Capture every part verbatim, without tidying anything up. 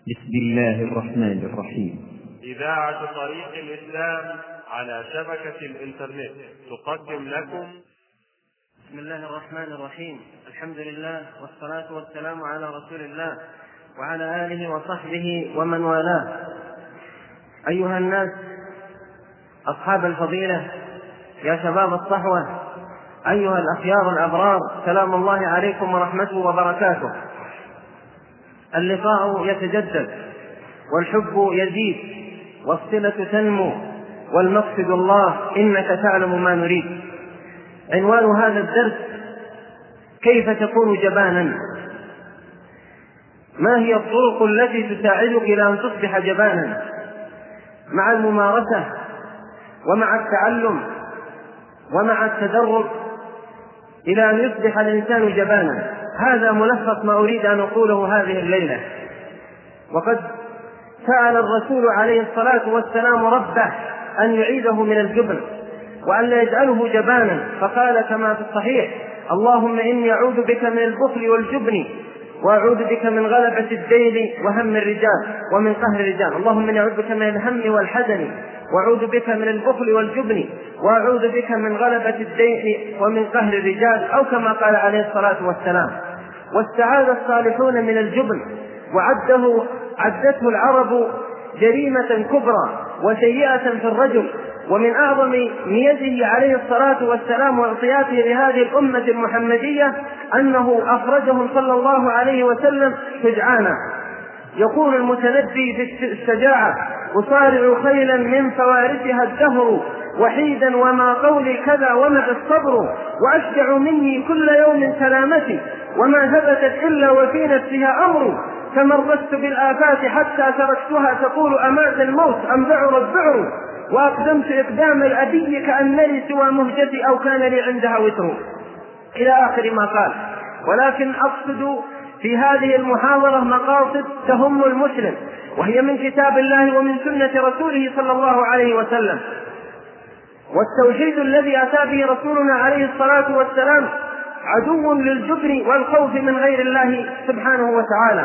بسم الله الرحمن الرحيم. إذاعة طريق الإسلام على شبكة الإنترنت تقدم لكم. بسم الله الرحمن الرحيم. الحمد لله والصلاة والسلام على رسول الله وعلى آله وصحبه ومن والاه. أيها الناس أصحاب الفضيلة، يا شباب الصحوة، أيها الأخيار الأبرار، سلام الله عليكم ورحمته وبركاته. اللقاء يتجدد والحب يزيد والصلة تنمو والمقصد الله، إنك تعلم ما نريد. عنوان هذا الدرس: كيف تكون جبانا؟ ما هي الطرق التي تساعدك إلى أن تصبح جبانا؟ مع الممارسة ومع التعلم ومع التدرب إلى أن يصبح الإنسان جبانا. هذا ملخص ما أريد أن أقوله هذه الليلة. وقد سأل الرسول عليه الصلاة والسلام ربه أن يعيده من الجبن وأن لا يجعله جبانا، فقال كما في الصحيح: اللهم إني أعوذ بك من البخل والجبن وأعوذ بك من غلبة الدين وهم الرجال ومن قهر الرجال. اللهم إني أعوذ بك من الهم والحزن وأعوذ بك من البخل والجبن وأعوذ بك من غلبة الدين ومن قهر الرجال، أو كما قال عليه الصلاة والسلام. واستعاذ الصالحون من الجبن، وعده عدته العرب جريمة كبرى وسيئة في الرجل. ومن أعظم ميزه عليه الصلاة والسلام واعطياته لهذه الأمة المحمدية أنه أخرجهم صلى الله عليه وسلم شجعانا. يقول المتنبي في الشجاعة: أصارع خيلا من فوارسها الدهر وحيدا وما قولي كذا ومع الصبر، وأشجع مني كل يوم سلامتي وما ثبتت إلا وفي نفسها أمر، تمرست بالآفات حتى تركتها تقول أمات الموت أم بعر البعر، وأقدمت إقدام الأبي كأن لي سوى مهجتي أو كان لي عندها وتر، إلى آخر ما قال. ولكن أقصد في هذه المحاضرة مقاصد تهم المسلم، وهي من كتاب الله ومن سنة رسوله صلى الله عليه وسلم. والتوحيد الذي أتى به رسولنا عليه الصلاة والسلام عدو للجبن والخوف من غير الله سبحانه وتعالى.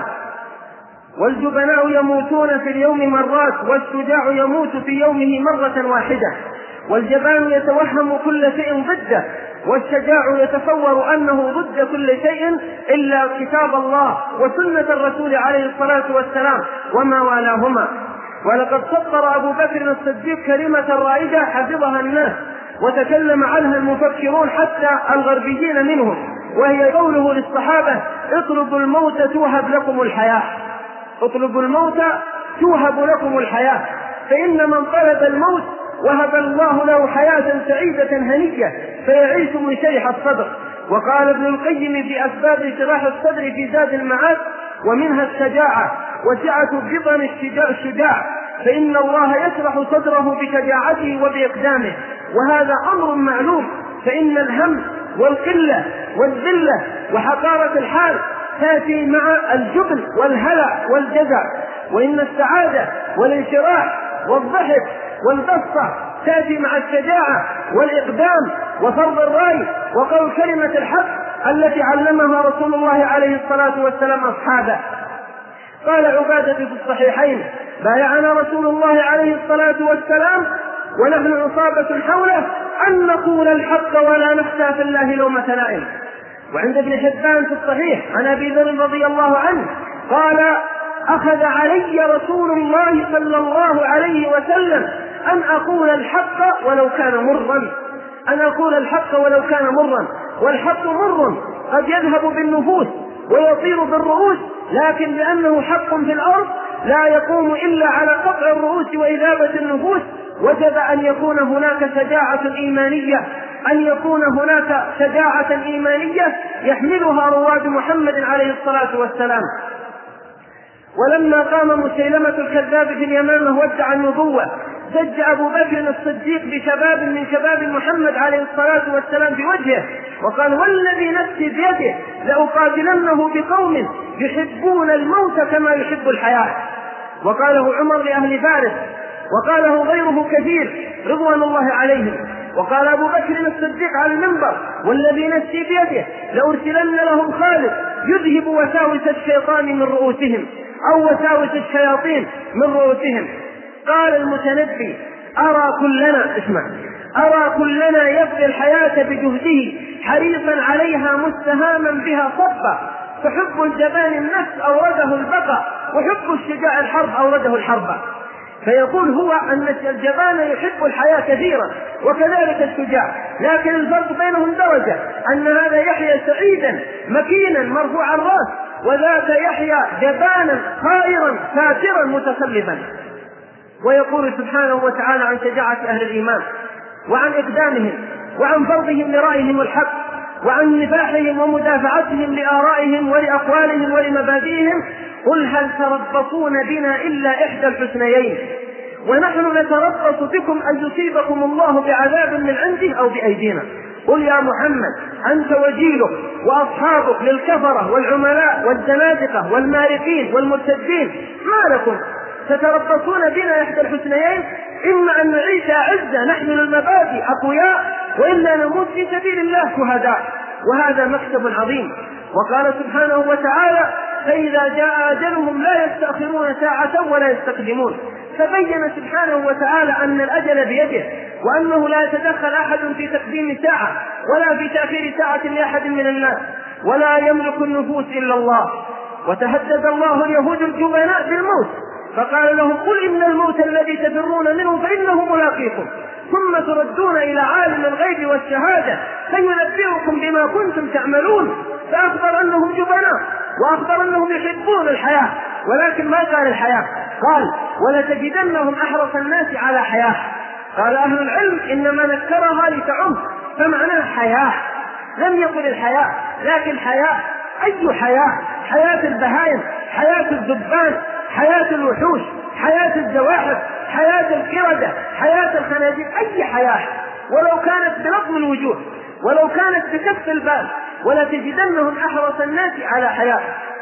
والجبناء يموتون في اليوم مرات، والشجاع يموت في يومه مرة واحدة. والجبان يتوهم كل شيء ضده، والشجاع يتصور أنه ضد كل شيء إلا كتاب الله وسنة الرسول عليه الصلاة والسلام وما والاهما. ولقد سطر أبو بكر الصديق كلمة رائجة حفظها الناس وتكلم عنها المفكرون حتى الغربيين منهم، وهي قوله للصحابة: اطلبوا الموت توهب لكم الحياة. اطلبوا الموت توهب لكم الحياة، فإن من طلب الموت وهب الله له حياة سعيدة هنية فيعيش من شيح الصدر. وقال ابن القيم في أسباب شراح الصدر في زاد المعاد: ومنها الشجاعة وسعة بطن الشجاع، فإن الله يشرح صدره بشجاعته وبإقدامه، وهذا أمر معلوم. فإن الهم والقلة والذلة وحقارة الحال تأتي مع الجبن والهلع والجزع، وإن السعادة والانشراح والضحك والبسطة تأتي مع الشجاعة والإقدام وفرض الرأي وقول كلمة الحق التي علمها رسول الله عليه الصلاة والسلام أصحابه. قال عبادة في الصحيحين: بايعنا رسول الله عليه الصلاة والسلام ونحن عصابة حوله أن نقول الحق ولا نخشى في الله لومة لائم. وعند ابن حبان في الصحيح عن أبي ذر رضي الله عنه قال: أخذ علي رسول الله صلى الله عليه وسلم أن أقول الحق ولو كان مرا، أن أقول الحق ولو كان مرا. والحق مر قد يذهب بالنفوس ويطير بالرؤوس، لكن لأنه حق في الأرض لا يقوم إلا على قطع الرؤوس وإذابة النفوس، وجب أن يكون هناك شجاعة إيمانية، أن يكون هناك شجاعة إيمانية يحملها رواد محمد عليه الصلاة والسلام. ولما قام مسيلمة الكذاب في اليمامة وادعى النبوة، زج أبو بكر الصديق بشباب من شباب محمد عليه الصلاة والسلام بوجهه وقال: والذي نفسي بيده لأقاتلنه بقوم يحبون الموت كما يحب الحياة. وقاله عمر لأهل فارس، وقاله غيره كثير رضوان الله عليهم. وقال أبو بكر الصديق على المنبر والذي نفسي بيده لأرسلن لهم خالد يذهب وساوس الشيطان من رؤوسهم أو وساوس الشياطين من رؤوسهم. قال المتنبي أرى كلنا اسمع أرى كلنا يبذل الحياة بجهده حريصا عليها مستهاما بها صفا، فحب الجبان النفس أورده البقاء وحب الشجاع الحرب أورده الحرب. فيقول هو أن الجبان يحب الحياة كثيرا وكذلك الشجاع، لكن الفرق بينهم درجة، أن هذا يحيى سعيدا مكينا مرفوع الرأس، وذاك يحيى جبانا خائرا ساترا متسلبا. ويقول سبحانه وتعالى عن شجاعة أهل الإيمان وعن إقدامهم وعن فرضهم لرأيهم الحق وعن نفاحهم ومدافعتهم لآرائهم ولأقوالهم ولمبادئهم: قل هل تربصون بنا إلا إحدى الحسنيين ونحن نتربص بكم أن يصيبكم الله بعذاب من عنده أو بأيدينا. قل يا محمد أنت وجيلك وأصحابك للكفرة والعملاء والزنادقة والمارقين والمرتدين ما لكم تتربصون بنا إحدى الحسنيين، إما أن نعيش أعزة نحمل المبادئ أقوياء، وإلا نموت في سبيل الله شهداء، وهذا مكسب عظيم. وقال سبحانه وتعالى: فإذا جاء أجلهم لا يستأخرون ساعة ولا يستقدمون. فبين سبحانه وتعالى أن الأجل بيده، وأنه لا يتدخل أحد في تقديم ساعة ولا في تأخير ساعة لأحد من الناس، ولا يملك النفوس إلا الله. وتهدد الله اليهود الجبناء بالموت فقال لهم: قل إن الموت الذي تفرون منه فإنه ملاقيكم ثم تردون إلى عالم الغيب والشهادة فينبئكم بما كنتم تعملون. فأخبر أنهم جبناء وأخبر أنهم يحبون الحياة، ولكن ما قال الحياة، قال: ولتجدنهم أحرص الناس على حياة. قال أهل العلم: إنما نكرها لتعم، فمعناه حياة، لم يقل الحياة، لكن حياة. أي حياة؟ حياة البهائم، حياة الذبان، حياة الوحوش، حياة الزواحف، حياة القردة، حياة الخنازير، أي حياة، ولو كانت بلطم الوجوه، ولو كانت بكف البال، ولتجدنهم أحرص الناس على حياة.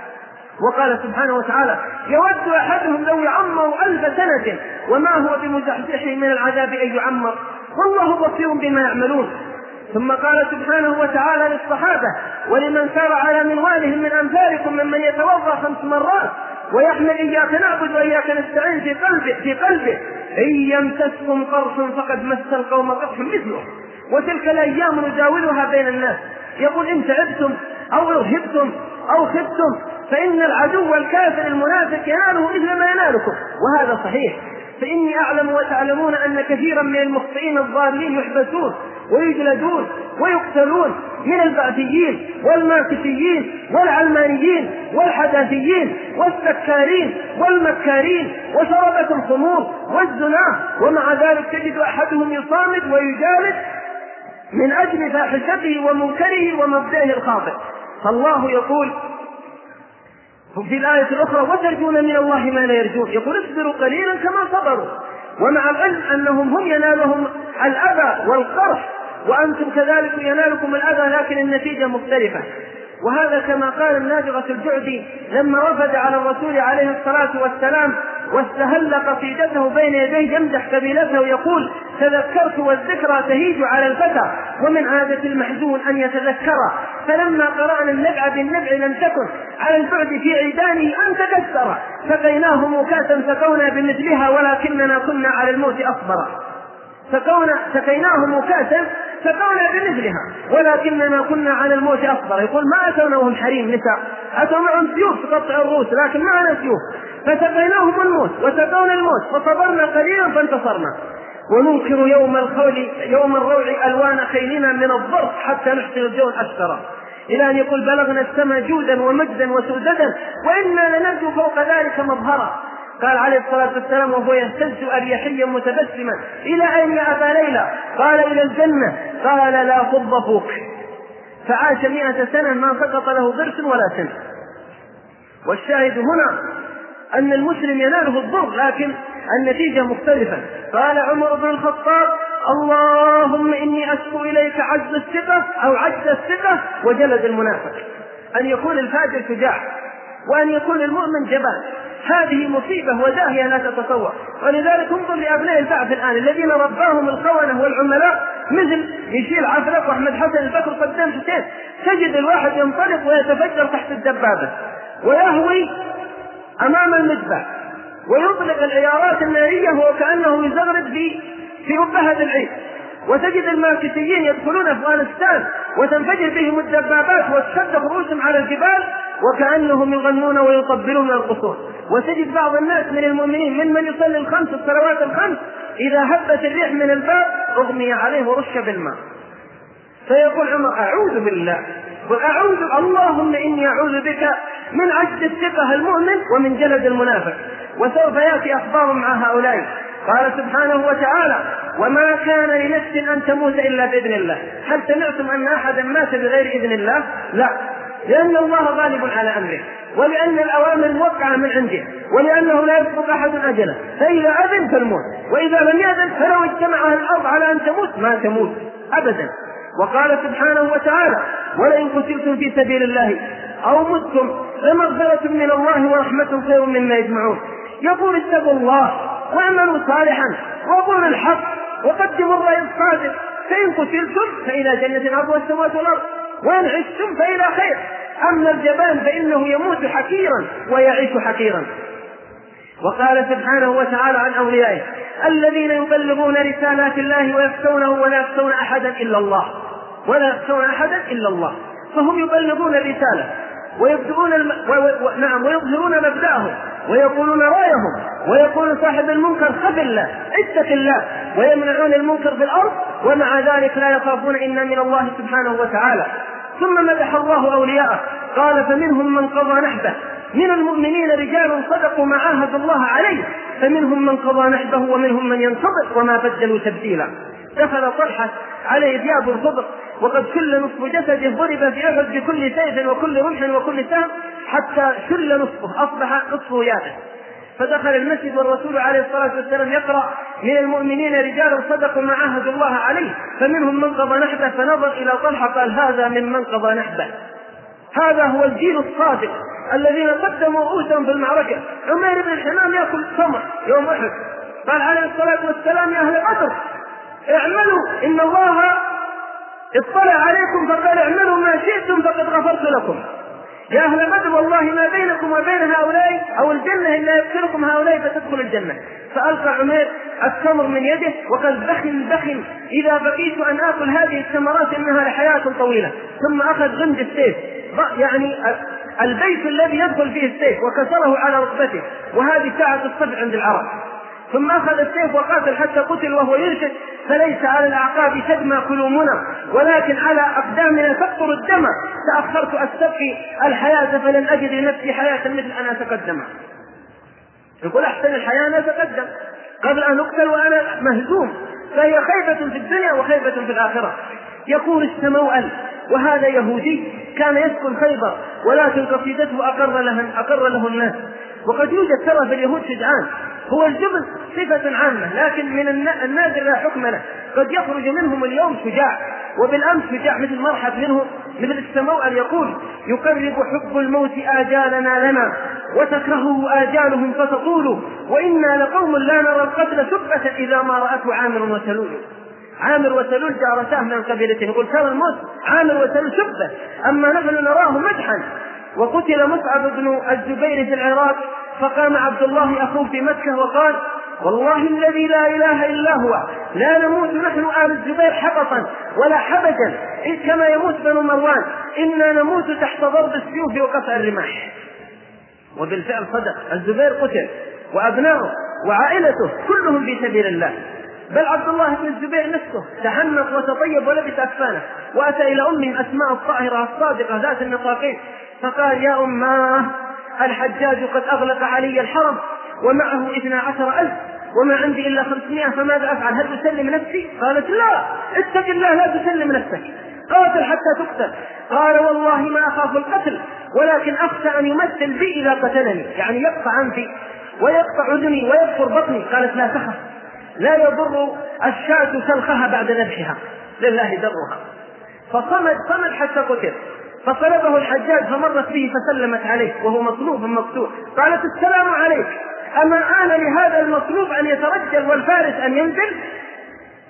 وقال سبحانه وتعالى: يود أحدهم لو يعمر ألف سنة وما هو بمزحزحه من العذاب أن يعمر والله بصير بما يعملون. ثم قال سبحانه وتعالى للصحابة: ولمن سار على منوالهم من أمثالكم ممن يتوضأ خمس مرات ويحمل إياك نعبد وإياك نستعين في قلبه في قلبه إن يمسسكم قرح فقد مس القوم قرح مثله وتلك الأيام نداولها بين الناس. يقول: إن تعبتم أو ارهبتم أو خفتم فإن العدو الكافر المنافق يناله مثل ما ينالكم، وهذا صحيح. فإني أعلم وتعلمون أن كثيرا من المخطئين الضالين يحبسون ويجلدون ويقتلون من البعثيين والماركسيين والعلمانيين والحداثيين والسكارين والمكارين وشربة الخمور والزنا، ومع ذلك تجد أحدهم يصامد ويجالد من أجل فاحشته ومنكره ومبدئه الخاطئ. فالله يقول في الآية الأخرى: وترجون من الله ما لا يرجون. يقول: اصبروا قليلا كما صبروا، ومع العلم أنهم هم ينالهم الأذى والقرح وأنتم كذلك ينالكم الأذى، لكن النتيجة مختلفة. وهذا كما قال النابغة الجعدي لما وفد على الرسول عليه الصلاة والسلام واستهل قصيدته بين يديه يمدح قبيلته يقول: تذكرت والذكرى تهيج على الفتى ومن عادة المحزون أن يتذكر، فلما قرأنا النبع بالنبع لم تكن على البعد في عيدانه أن تكسر، سقيناه موكاتا سقونا بمثلها ولكننا كنا على الموت أصبر. سقونا سقيناه موكاتا سقونا بمثلها ولكننا كنا على الموت أصبر. يقول: ما أتونا وهم حريم نساء، أتوا معهم سيوف تقطع الرؤوس لكن معنا سيوف، فسقيناهم الموت وسقونا الموت فصبرنا قليلا فانتصرنا. وننكر يوم الخول يوم الروع ألوان خيلنا من الضرب حتى نحصل الجو أكثر، إلى أن يقول: بلغنا السماء جودا ومجدا وسوددا وإنا لنرجو فوق ذلك مظهرا. قال عليه الصلاة والسلام وهو يهتز أريحيا متبسما: إلى أين يا أبا ليلى؟ قال: إلى الجنة. قال: لا فض فوق. فعاش مئة سنة ما سقط له ضرس ولا سن. والشاهد هنا أن المسلم يناله الضر لكن النتيجة مختلفة. قال عمر بن الخطاب: اللهم إني أشكو إليك عجز الثقة أو عجز الثقة وجلد المنافق. أن يكون الفاجر شجاع وأن يكون المؤمن جبان، هذه مصيبة وداهية لا تتصور. ولذلك انظر لأبناء البعث الآن الذين رباهم الخونة والعملاء مثل يشيل عفرك وأحمد حسن البكر قدام حسين، تجد الواحد ينطلق ويتفجر تحت الدبابة ويهوي أمام المدفع ويطلق العيارات النارية وكأنه يزغرد في في أبهة العيد، وتجد الماكسيين يدخلون أفغانستان وتنفجر بهم الدبابات وتشد رؤوسهم على الجبال وكأنهم يغنون ويطبلون القصور، وتجد بعض الناس من المؤمنين من من يصلي الخمس الصلوات الخمس إذا هبت الريح من الباب أغمي عليه ورش بالماء، فيقول عمر أعوذ بالله وأعوذ اللهم إني أعوذ بك من عجز الثقة المؤمن ومن جلد المنافق. وسوف يأتي أخبار مع هؤلاء. قال سبحانه وتعالى وما كان لنفس أن تموت إلا بإذن الله. هل سمعتم أن أحدا مات بغير إذن الله؟ لا، لأن الله غالب على أمره، ولأن الأوامر موقعة من عنده، ولأنه لا يسبق أحد أجله، فإذا أذن فالموت، وإذا لم يأذن فلو اجتمع أهل الأرض على أن تموت ما تموت أبدا. وقال سبحانه وتعالى ولئن قتلتم في سبيل الله أو متم لمغفرة من الله ورحمة خير مما يجمعون. يقول اتقوا الله واعملوا صالحا وقولوا الحق وقدموا الرأي الصادق، فإن قتلتم فإلى جنة عرضها السماوات والأرض وإن عشتم فإلى خير. أما الجبان فإنه يموت حكيرا ويعيش حكيرا. وقال سبحانه وتعالى عن أوليائه الذين يبلغون رسالات الله ويخشونه ولا يخشون أحدا إلا الله ولا يخشون أحدا إلا الله. فهم يبلغون الرسالة ويبدؤون الم... و... و... نعم ويظهرون مبدأهم ويقولون رأيهم، ويقول صاحب المنكر خف الله اتق الله، ويمنعون المنكر في الأرض ومع ذلك لا يخافون إلا من الله سبحانه وتعالى. ثم مدح الله أولياءه قال فمنهم من قضى نحبه من المؤمنين رجال صدقوا ما عاهدوا الله عليه فمنهم من قضى نحبه ومنهم من ينتظر وما بدلوا تبديلا. دخل طلحة عليه ثياب الخضر وقد شل نصف جسده ضرب في أحد بكل سيف وكل رمح وكل سهم حتى شل نصفه أصبح نصفه يابس، فدخل المسجد والرسول عليه الصلاة والسلام يقرأ من المؤمنين رجال صدقوا ما عاهدوا الله عليه فمنهم من قضى نحبه، فنظر إلى طلحة قال هذا ممن قضى نحبه، هذا هو الجيل الصادق الذين قدموا رؤوسهم في المعركة. عمير بن الحمام يأكل تمر يوم أحد قال عليه الصلاة والسلام يا أهل بدر اعملوا إن الله اطلع عليكم فقال اعملوا ما شئتم فقد غفرت لكم. يا أهل بدر والله ما بينكم وبين هؤلاء أو الجنة إلا يذكركم هؤلاء فتدخل الجنة. فألقى عمير التمر من يده وقال بخن بخن إذا بقيت أن آكل هذه الثمرات إنها لحياة طويلة. ثم أخذ غمد السيف يعني البيت الذي يدخل فيه السيف وكسره على ركبته، وهذه ساعة الصبح عند العرب. ثم أخذ السيف وقاتل حتى قتل وهو يرشد فليس على الأعقاب تدمى قلوبنا ولكن على أقدامنا تقطر الدم. تأخرت أستبقي الحياة فلن أجد لنفسي حياة مثل أن أتقدم. يقول أحسن الحياة أن أتقدم قبل أن أقتل وأنا مهزوم، فهي خيبة في الدنيا وخيبة في الآخرة. يقول السموأل وهذا يهودي كان يسكن خيبر ولكن قصيدته أقر له, أقر له الناس. وقد يوجد ترى في اليهود شجعان، هو الجبن صفة عامة لكن من النادر لا حكم له، قد يخرج منهم اليوم شجاع وبالأمس شجاع مثل مرحب منه. مثل السموأل يقول يقرب حب الموت آجالنا لنا وتكرهه آجالهم فتطول وإنا لقوم لا نرى القتل سبة إذا ما رأته عامر وسلول. عامر وسلول جارتاه من قبيلته، يقول كان الموت عامر وسلول سبة أما نحن نراه مدحا. وقتل مصعب بن الزبير في العراق فقام عبد الله أخوه في مكة وقال والله الذي لا إله إلا هو لا نموت نحن آل الزبير حبطا ولا حبجا كما يموت بنو مروان، إنا نموت تحت ضرب السيوف وقطع الرماح. وبالفعل صدق، الزبير قتل وأبناؤه وعائلته كلهم في سبيل الله. بل عبد الله بن الزبير نفسه تحنط وتطيب ولبس أكفانه وأتى إلى أمه أسماء الطاهرة الصادقة ذات النطاقين فقال يا أماه الحجاج قد أغلق علي الحرم ومعه اثنا عشر ألف وما عندي إلا خمسمائة فماذا أفعل؟ هل تسلم نفسي؟ قالت لا اتق الله لا تسلم نفسك، قاتل حتى تقتل. قال والله ما أخاف القتل ولكن أخشى أن يمثل بي إذا قتلني، يعني يقطع أنفي ويقطع أذني ويكسر بطني. قالت لا تخف لا يضر الشاة سلخها بعد ذبحها لله درها. فصمد صمد حتى قتل. فطلبه الحجاج فمرت به فسلمت عليه وهو مصلوب مقتول. قالت السلام عليك، أما آن لهذا المصلوب أن يترجل والفارس أن ينزل؟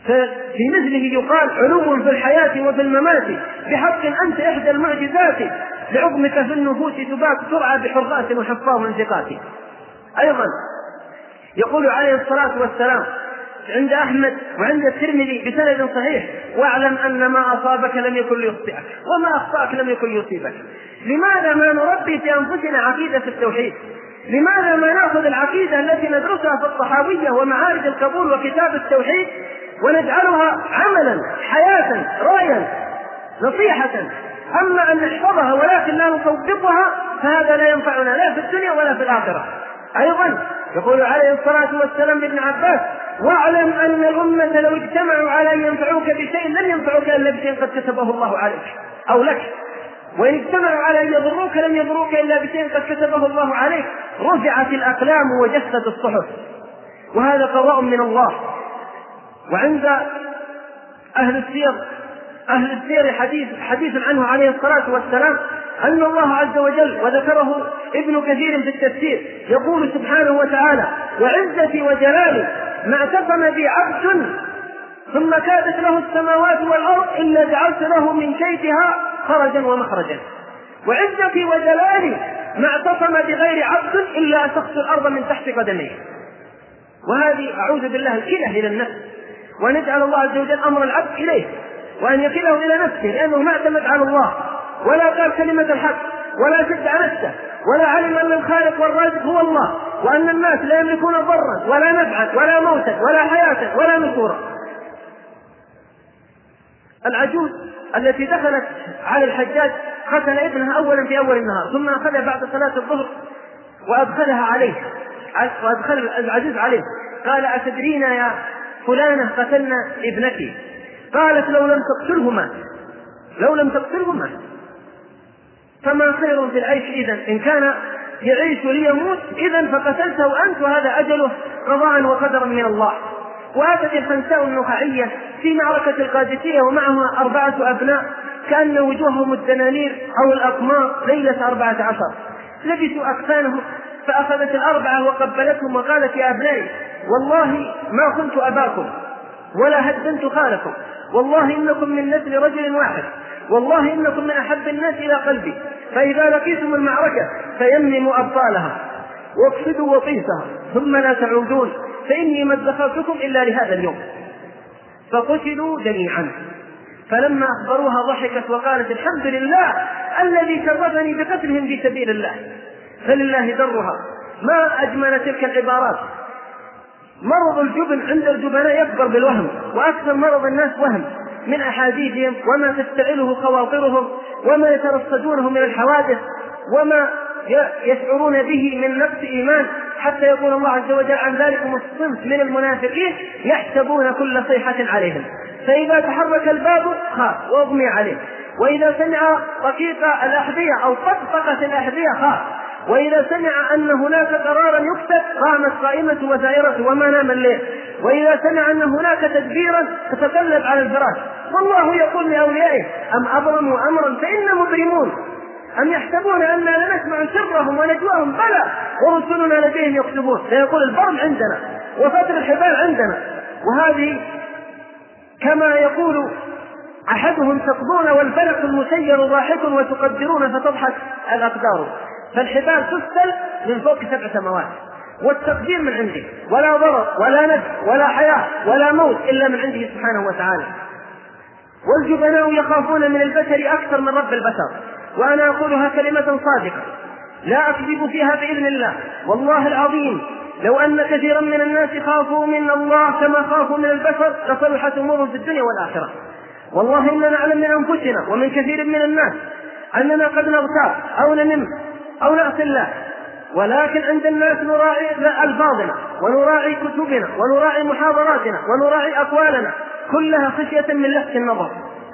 ففي مثله يقال علو في الحياة وفي الممات، بحق أنت إحدى المعجزات، لعظمك في النفوس تباك ترعى بحراس وحفاظ ثقات. أيضا يقول عليه الصلاة والسلام عند أحمد وعند الترمذي بسند صحيح: واعلم أن ما أصابك لم يكن ليخطئك وما أخطأك لم يكن ليصيبك. لماذا ما نربي في أنفسنا عقيدة التوحيد؟ لماذا ما نأخذ العقيدة التي ندرسها في الطحاوية ومعارج القبول وكتاب التوحيد ونجعلها عملا حياة رايا نصيحة؟ أما أن نحفظها ولكن لا نطبقها فهذا لا ينفعنا لا في الدنيا ولا في الآخرة. أيضا يقول عليه الصلاة والسلام لابن عباس: واعلم أن الأمة لو اجتمعوا على أن ينفعوك بشيء لم ينفعوك إلا بشيء قد كتبه الله عليك أو لك، وإن اجتمعوا على أن يضروك لم يضروك إلا بشيء قد كتبه الله عليك. رفعت الأقلام وجفت الصحف، وهذا قضاء من الله. وعند أهل السير أهل السير حديث, حديث عنه عليه الصلاة والسلام أن الله عز وجل، وذكره ابن كثير في التفسير، يقول سبحانه وتعالى: وعزتي وجلالي ما اعتصم بي عبد ثم كادت له السماوات والأرض إلا جعلت له من كيدها خرجا ومخرجا. وعزتي وجلالي ما اعتصم بغير عبد إلا أسقط الأرض من تحت قدميه. وهذه أعوذ بالله الكلة إلى النفس، ونجعل الله عز وجل أمر العبد إليه وأن يكله إلى نفسه، لأنه ما اعتمد على الله ولا قال كلمة الحق ولا شجع نفسه ولا علم أن الخالق والرازق هو الله، وأن الناس لا يملكون ضرا ولا نفعا ولا موتا ولا حياة ولا نشورا. العجوز التي دخلت على الحجاج قتل ابنها أولا في أول النهار، ثم أخذها بعد صلاة الظهر وأدخلها عليه وأدخل العجوز عليه. قال: أتدرين يا فلانة قتلنا ابنك؟ قالت: لو لم تقتلهما لو لم تقتلهما فما خير في العيش إذن؟ إن كان يعيش ليموت إذن فقتلته أنت، وهذا أجله قضاء وقدر من الله. وأتت الخنساء النخعية في معركة القادسية ومعها أربعة أبناء كأن وجوههم الدنانير أو الأقمار ليلة أربعة عشر، لبسوا أكفانهم، فأخذت الأربعة وقبلتهم وقالت: يا أبنائي والله ما كنت أباكم ولا هدنت خالكم، والله إنكم من نسل رجل واحد، والله إنكم من أحب الناس إلى قلبي، فإذا لقيتم المعركة فيمموا أبطالها واقصدوا وطيسها ثم لا تعودون، فإني ما ادخرتكم إلا لهذا اليوم. فقتلوا جميعا. فلما أخبروها ضحكت وقالت: الحمد لله الذي شرفني بقتلهم في سبيل الله. فلله درها. ما أجمل تلك العبارات. مرض الجبن عند الجبناء يكبر بالوهم، وأكثر مرض الناس وهم من أحاديثهم وما تستعله خواطرهم وما يترصدونه من الحوادث وما يشعرون به من نقص إيمان، حتى يقول الله عز وجل عن ذلك الصنف من المنافقين: يحسبون كل صيحة عليهم، فإذا تحرك الباب خاف واغمي عليه، وإذا سمع رقيق الأحذية أو طقطقة الأحذية خاف، وإذا سمع أن هناك قرارا يكتب قامت قائمة وزائرة وما نام الليل، وإذا سمع أن هناك تدبيرا تتقلب على الفراش. والله يقول لأوليائه: أم أبرموا أمرا فإنا مبرمون، أم يحسبون أننا لا نسمع سرهم ونجواهم؟ بلى ورسلنا لديهم يكتبون. فيقول البرم عندنا وفتر الحبال عندنا. وهذه كما يقول أحدهم: تقضون والفلك المسير ضاحك وتقدرون فتضحك الأقدار. فالحبال تسل من فوق سبع سماوات، والتقدير من عنده، ولا ضرر ولا نفع ولا حياة ولا موت إلا من عنده سبحانه وتعالى. والجبناء يخافون من البشر أكثر من رب البشر. وأنا أقولها كلمة صادقة لا أكذب فيها بإذن الله، والله العظيم لو أن كثيرا من الناس خافوا من الله كما خافوا من البشر لصلحت أمورهم في الدنيا والآخرة. والله إننا نعلم من أنفسنا ومن كثير من الناس أننا قد نغتاب أو ننم أو نعصي الله، ولكن عند الناس نراعي ألفاظنا ونراعي كتبنا ونراعي محاضراتنا ونراعي أقوالنا كلها خشية من لفت النظر.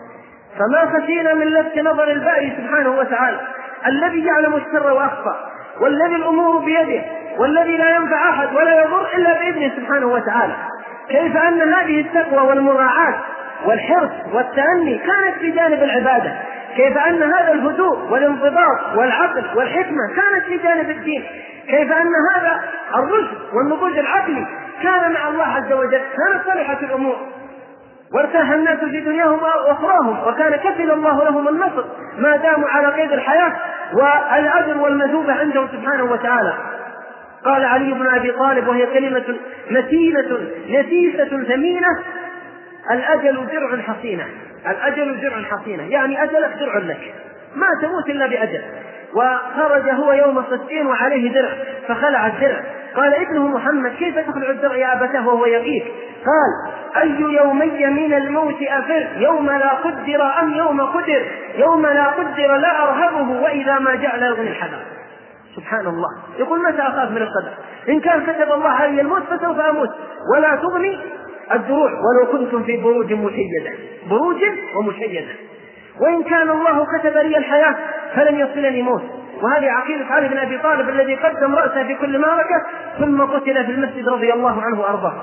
فما خشينا من لفت نظر الباري سبحانه وتعالى الذي يعلم السر وأخفى، والذي الأمور بيده، والذي لا ينفع أحد ولا يضر إلا بإذنه سبحانه وتعالى. كيف أن هذه التقوى والمراعاة والحرص والتأني كانت في جانب العبادة، كيف أن هذا الهدوء والانضباط والعقل والحكمة كانت في جانب الدين، كيف أن هذا الرشد والنضوج العقلي كان مع الله عز وجل، كانت صالحة الأمور. وارتاح الناس في دنياهم وأخراهم، وكان كفل الله لهم النصر ما داموا على قيد الحياة والأجر والمثوبة عنده سبحانه وتعالى. قال علي بن أبي طالب وهي كلمة متينة نفيسة ثمينة: الأجل درع حصينة. الأجل درع حصينة، يعني أجلك درع لك، ما تموت إلا بأجل. وخرج هو يوم صفين وعليه درع فخلع الدرع. قال ابنه محمد: كيف تخلع الدرع يا أبتاه وهو يقيك؟ قال: أي يومي من الموت أفر، يوم لا قدر أم يوم قدر، يوم لا قدر لا أرهبه وإذا ما جعل يغني الحذر. سبحان الله، يقول: متى أخاف من القدر؟ إن كان كتب الله علي الموت فسوف أموت، ولا تغني الدروع ولو كنتم في بروج مشيدة، بروج ومشيدة. وإن كان الله كتب لي الحياة فلن يصلني موت. وهذه عقيدة علي بن أبي طالب الذي قدم رأسه في كل معركة ثم قتل في المسجد رضي الله عنه وأرضاه.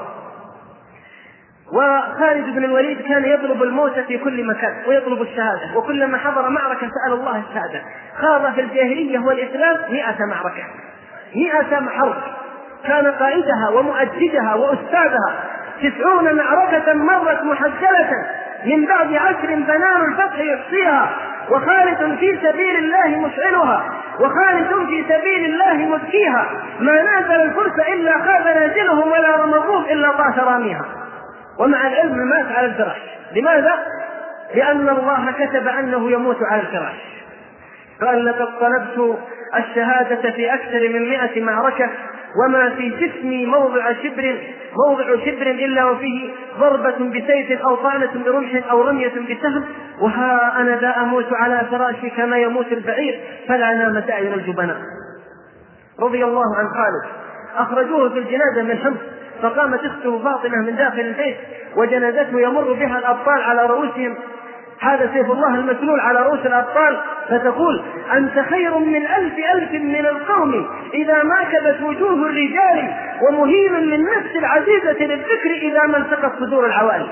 وخالد بن الوليد كان يطلب الموت في كل مكان ويطلب الشهادة، وكلما حضر معركة سأل الله الشهادة. خاض في الجاهلية والإسلام مئة معركة، مئة حرب، كان قائدها ومؤججها وأستاذها. تسعون معركة مرت محجلة من بعد عشر بنان الفتح يحصيها، وخالد في سبيل الله مشعلها، وخالد في سبيل الله مبكيها. ما نازل الفرس إلا خاف نازلهم، ولا رمضوه إلا طاش راميها. ومع العلم مات على الفراش. لماذا؟ لأن الله كتب أنه يموت على الفراش. قال: لقد طلبت الشهادة في أكثر من مئة معركة، وما في جسمي موضع شبر موضع شبر إلا وفيه ضربة بسيف أو طعنة برمح أو رمية بسهم، وها أنا ذا أموت على فراشي كما يموت البعير، فلا نام سائر الجبناء. رضي الله عن خالد. أخرجوه في الجنازة من حمص، فقامت اخته فاطمة من داخل البيت وجنازته يمر بها الأبطال على رؤوسهم، هذا سيف الله المسلول على رؤوس الأبطال، فتقول: أنت خير من ألف ألف من القوم إذا ما كبت وجوه الرجال، ومهين للنفس العزيزة للذكر إذا ما التقت صدور العوالي.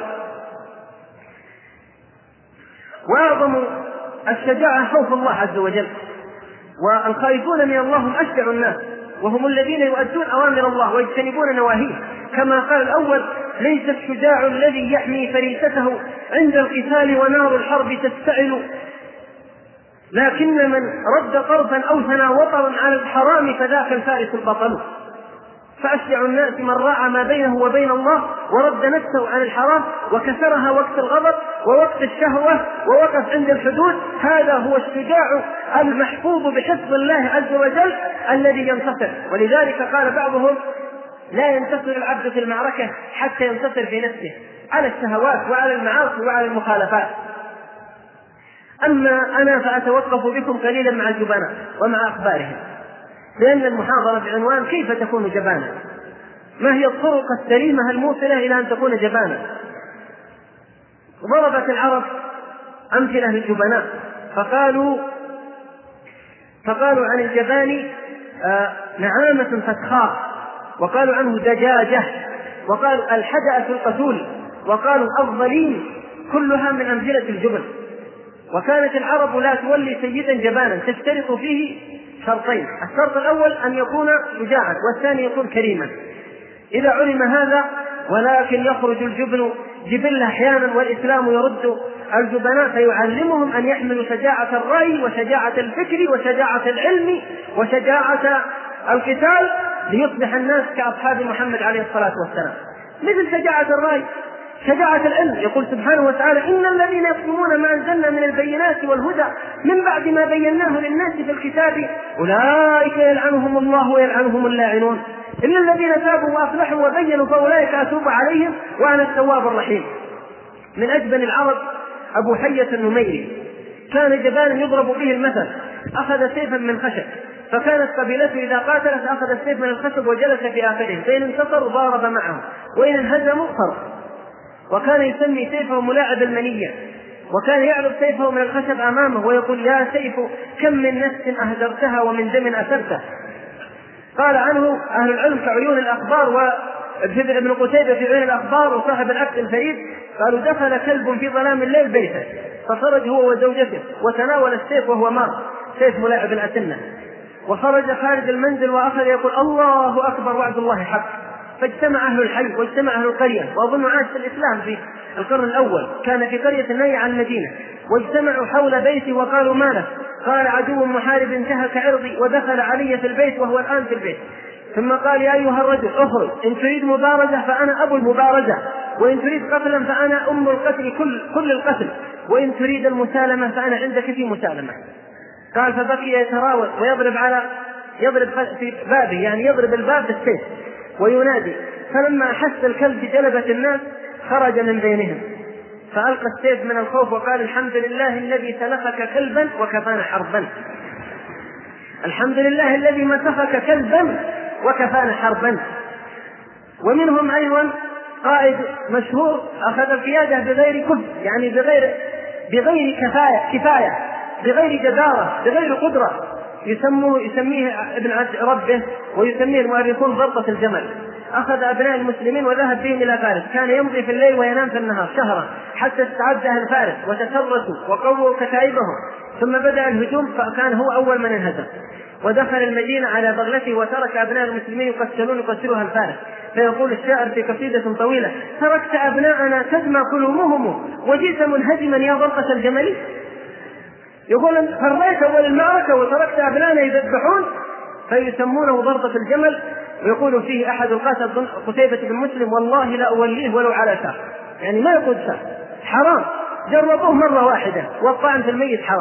وأعظم الشجاعة خوف الله عز وجل، والخائفون من الله هم أشجع الناس، وهم الذين يؤدون أوامر الله ويجتنبون نواهيه. كما قال الأول: ليس الشجاع الذي يحمي فريسته عند القتال ونار الحرب تشتعل، لكن من رد طرفا أو ثنى وطرا على الحرام فذاك الفارس البطل. فأشجع الناس من راعى ما بينه وبين الله ورد نفسه عن الحرام وكسرها وقت الغضب ووقت الشهوة ووقف عند الحدود. هذا هو الشجاع المحفوظ بحفظ الله عز وجل الذي ينتصر. ولذلك قال بعضهم: لا ينتصر العبد في المعركة حتى ينتصر في نفسه على الشهوات وعلى المعاصي وعلى المخالفات. أما أنا فأتوقف بكم قليلا مع الجبناء ومع أخبارهم، لأن المحاضرة بعنوان كيف تكون جبانا، ما هي الطرق السليمة الموصلة إلى أن تكون جبانا. ضربت العرب أمثلة للجبناء، فقالوا فقالوا عن الجبان آه نعامة فتخاء، وقالوا عنه دجاجة، وقالوا الحدأة القتول، وقالوا الظليم، كلها من أمثلة الجبن. وكانت العرب لا تولي سيدا جبانا، تشترط فيه شرطين: الشرط الأول أن يكون شجاعا، والثاني يكون كريما. إذا علم هذا، ولكن يخرج الجبن جبل أحيانا، والإسلام يرد الجبناء فيعلمهم أن يحملوا شجاعة الرأي وشجاعة الفكر وشجاعة العلم وشجاعة القتال، ليصبح الناس كأصحاب محمد عليه الصلاة والسلام. مثل شجاعة الرأي، شجاعة العلم. يقول سبحانه وتعالى: إن الذين يكتمون ما أنزلنا من البينات والهدى من بعد ما بيناه للناس في الكتاب أولئك يلعنهم الله ويلعنهم اللاعنون إلا الذين تابوا وأصلحوا وبينوا فأولئك أتوب عليهم وأنا التواب الرحيم. من أجبن العرب أبو حية النميري، كان جبانا يضرب به المثل، أخذ سيفا من خشب، فكانت قبيلته إذا قاتلت أخذ السيف من الخشب وجلس في آخرهم، فإن انتصروا ضارب معهم وإن انهزموا فرق. وكان يسمي سيفه ملاعب المنية، وكان يعرض سيفه من الخشب أمامه ويقول: يا سيف كم من نفس أهدرتها ومن دم أسرته. قال عنه أهل العلم كعيون الأخبار وابن قتيبة في عيون الأخبار وصاحب العقد الفريد، قالوا: دخل كلب في ظلام الليل بيته فخرج هو وزوجته وتناول السيف وهو مار، سيف ملاعب الأسنة، وخرج خارج المنزل وأخذ يقول: الله أكبر وعد الله حق. فاجتمع أهل الحي واجتمع أهل القرية، وأظن عاش في الإسلام في القرن الأول، كان في قرية النهي عن المدينة، واجتمعوا حول بيتي وقالوا ما له؟ قال عدو محارب انتهك عرضي ودخل علي في البيت وهو الآن في البيت. ثم قال يا أيها الرجل اخرج، إن تريد مبارزة فأنا أبو المبارزة، وإن تريد قتلا فأنا أم القتل كل, كل القتل، وإن تريد المسالمة فأنا عندك في مسالمة. قال فبكي يتراود ويضرب على يضرب في بابه، يعني يضرب الباب بالسيف وينادي. فلما أحس الكلب بجلبة الناس خرج من بينهم فألقى السيف من الخوف وقال الحمد لله الذي سلخك كلبا وكفانا حربا. الحمد لله الذي مسخك كلبا وكفانا حربا. ومنهم أيضا قائد مشهور أخذ القيادة بغير كفء، يعني بغير بغير كفاية كفاية بغير جدارة بغير قدرة، يسموه يسميه ابن عبد ربه، ويسميه المؤرخون ضربة الجمل. أخذ أبناء المسلمين وذهب بهم إلى فارس، كان يمضي في الليل وينام في النهار شهرا حتى استعد أهل فارس وتسرسوا وقووا كتائبهم، ثم بدأ الهجوم فكان هو أول من انهزم، ودخل المدينة على بغلته وترك أبناء المسلمين يقتلون يقتلوها الفارس. فيقول الشاعر في قصيدة طويلة تركت أبناءنا تدمى قلوبهم وجئت منهزما يا ضربة الجمل. يقول فريت أول المعركة وتركت أبناءنا يذبحون، فيسمونه ضربة الجمل. ويقول فيه أحد القتل قتيبة بن مسلم والله لا أوليه ولو على شاة، يعني ما يقول شاة، حرام، جربوه مرة واحدة والطعن في الميت حرام.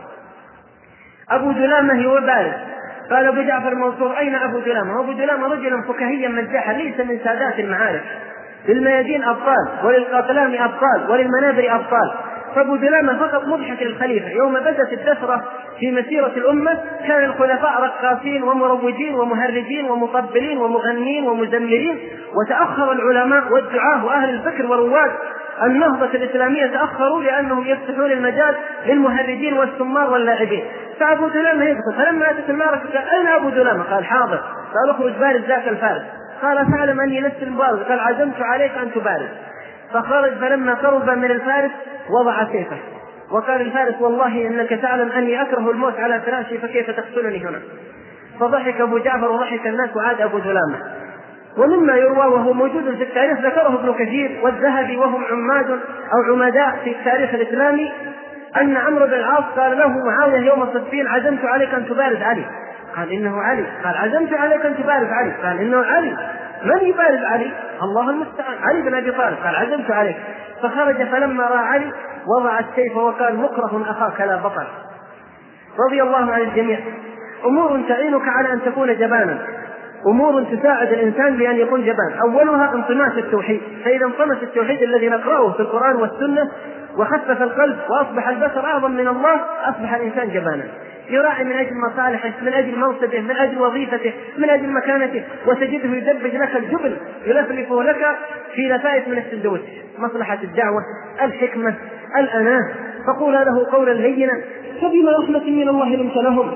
أبو دلامة هو بارز. قال أبو جعفر المنصور أين أبو دلامة؟ أبو دلامة رجلا فكاهيا مزاحا ليس من سادات المعارك، للميادين أبطال وللقاتلان أبطال وللمنابر أبطال. فأبو دلامة فقط مضحك للخليفة. يوم بدأت الدثرة في مسيرة الأمة كان الخلفاء رقاصين ومروجين ومهرجين ومطبلين ومغنين ومزمرين، وتأخر العلماء والدعاة وأهل الفكر ورواد النهضة الإسلامية تأخروا لأنهم يفتحون المجال للمهرجين والسمار واللاعبين. فأبو دلامة يدخل، فلما أتت المعركة قال أين أبو دلامة؟ قال حاضر. قال اخرج بارز ذاك الفارس. قال تعلم أني لست المبارز. قال عزمت عليك أن تبارز. فخرج فلما قرب من الفارس وضع سيفه وقال الفارس والله إنك تعلم أني أكره الموت على فراشي فكيف تقتلني هنا؟ فضحك أبو جعفر وضحك الناس وعاد أبو دلامة. ومما يروى وهو موجود في التاريخ ذكره ابن كثير والذهبي وهم عماد أو عمداء في التاريخ الإسلامي أن عمرو بن العاص قال له معاوية يوم صفين عزمت عليك أن تبارز علي. قال إنه علي. قال عزمت عليك أن تبارز علي. قال إنه علي. من يبارز علي؟ الله المستعان، علي بن أبي طالب. قال عزمت عليك. فخرج فلما رأى علي وضع السيف وقال مكره أخاك لا بطل. رضي الله عن الجميع. أمور تعينك على أن تكون جبانا، أمور تساعد الإنسان بأن يكون جبان. أولها انطماس التوحيد، فإذا انطمس التوحيد الذي نقرأه في القرآن والسنة وخفف القلب وأصبح البشر أعظم من الله أصبح الإنسان جبانا، يراعي من أجل مصالحه، من أجل منصبه، من أجل وظيفته، من أجل مكانته، وتجده يدبج لك الجبن يلفلفه لك في لفائف من السندوتش، مصلحة الدعوة، الحكمة، الأناة، فقول له قولا لينا فبما رحمة من الله لنت لهم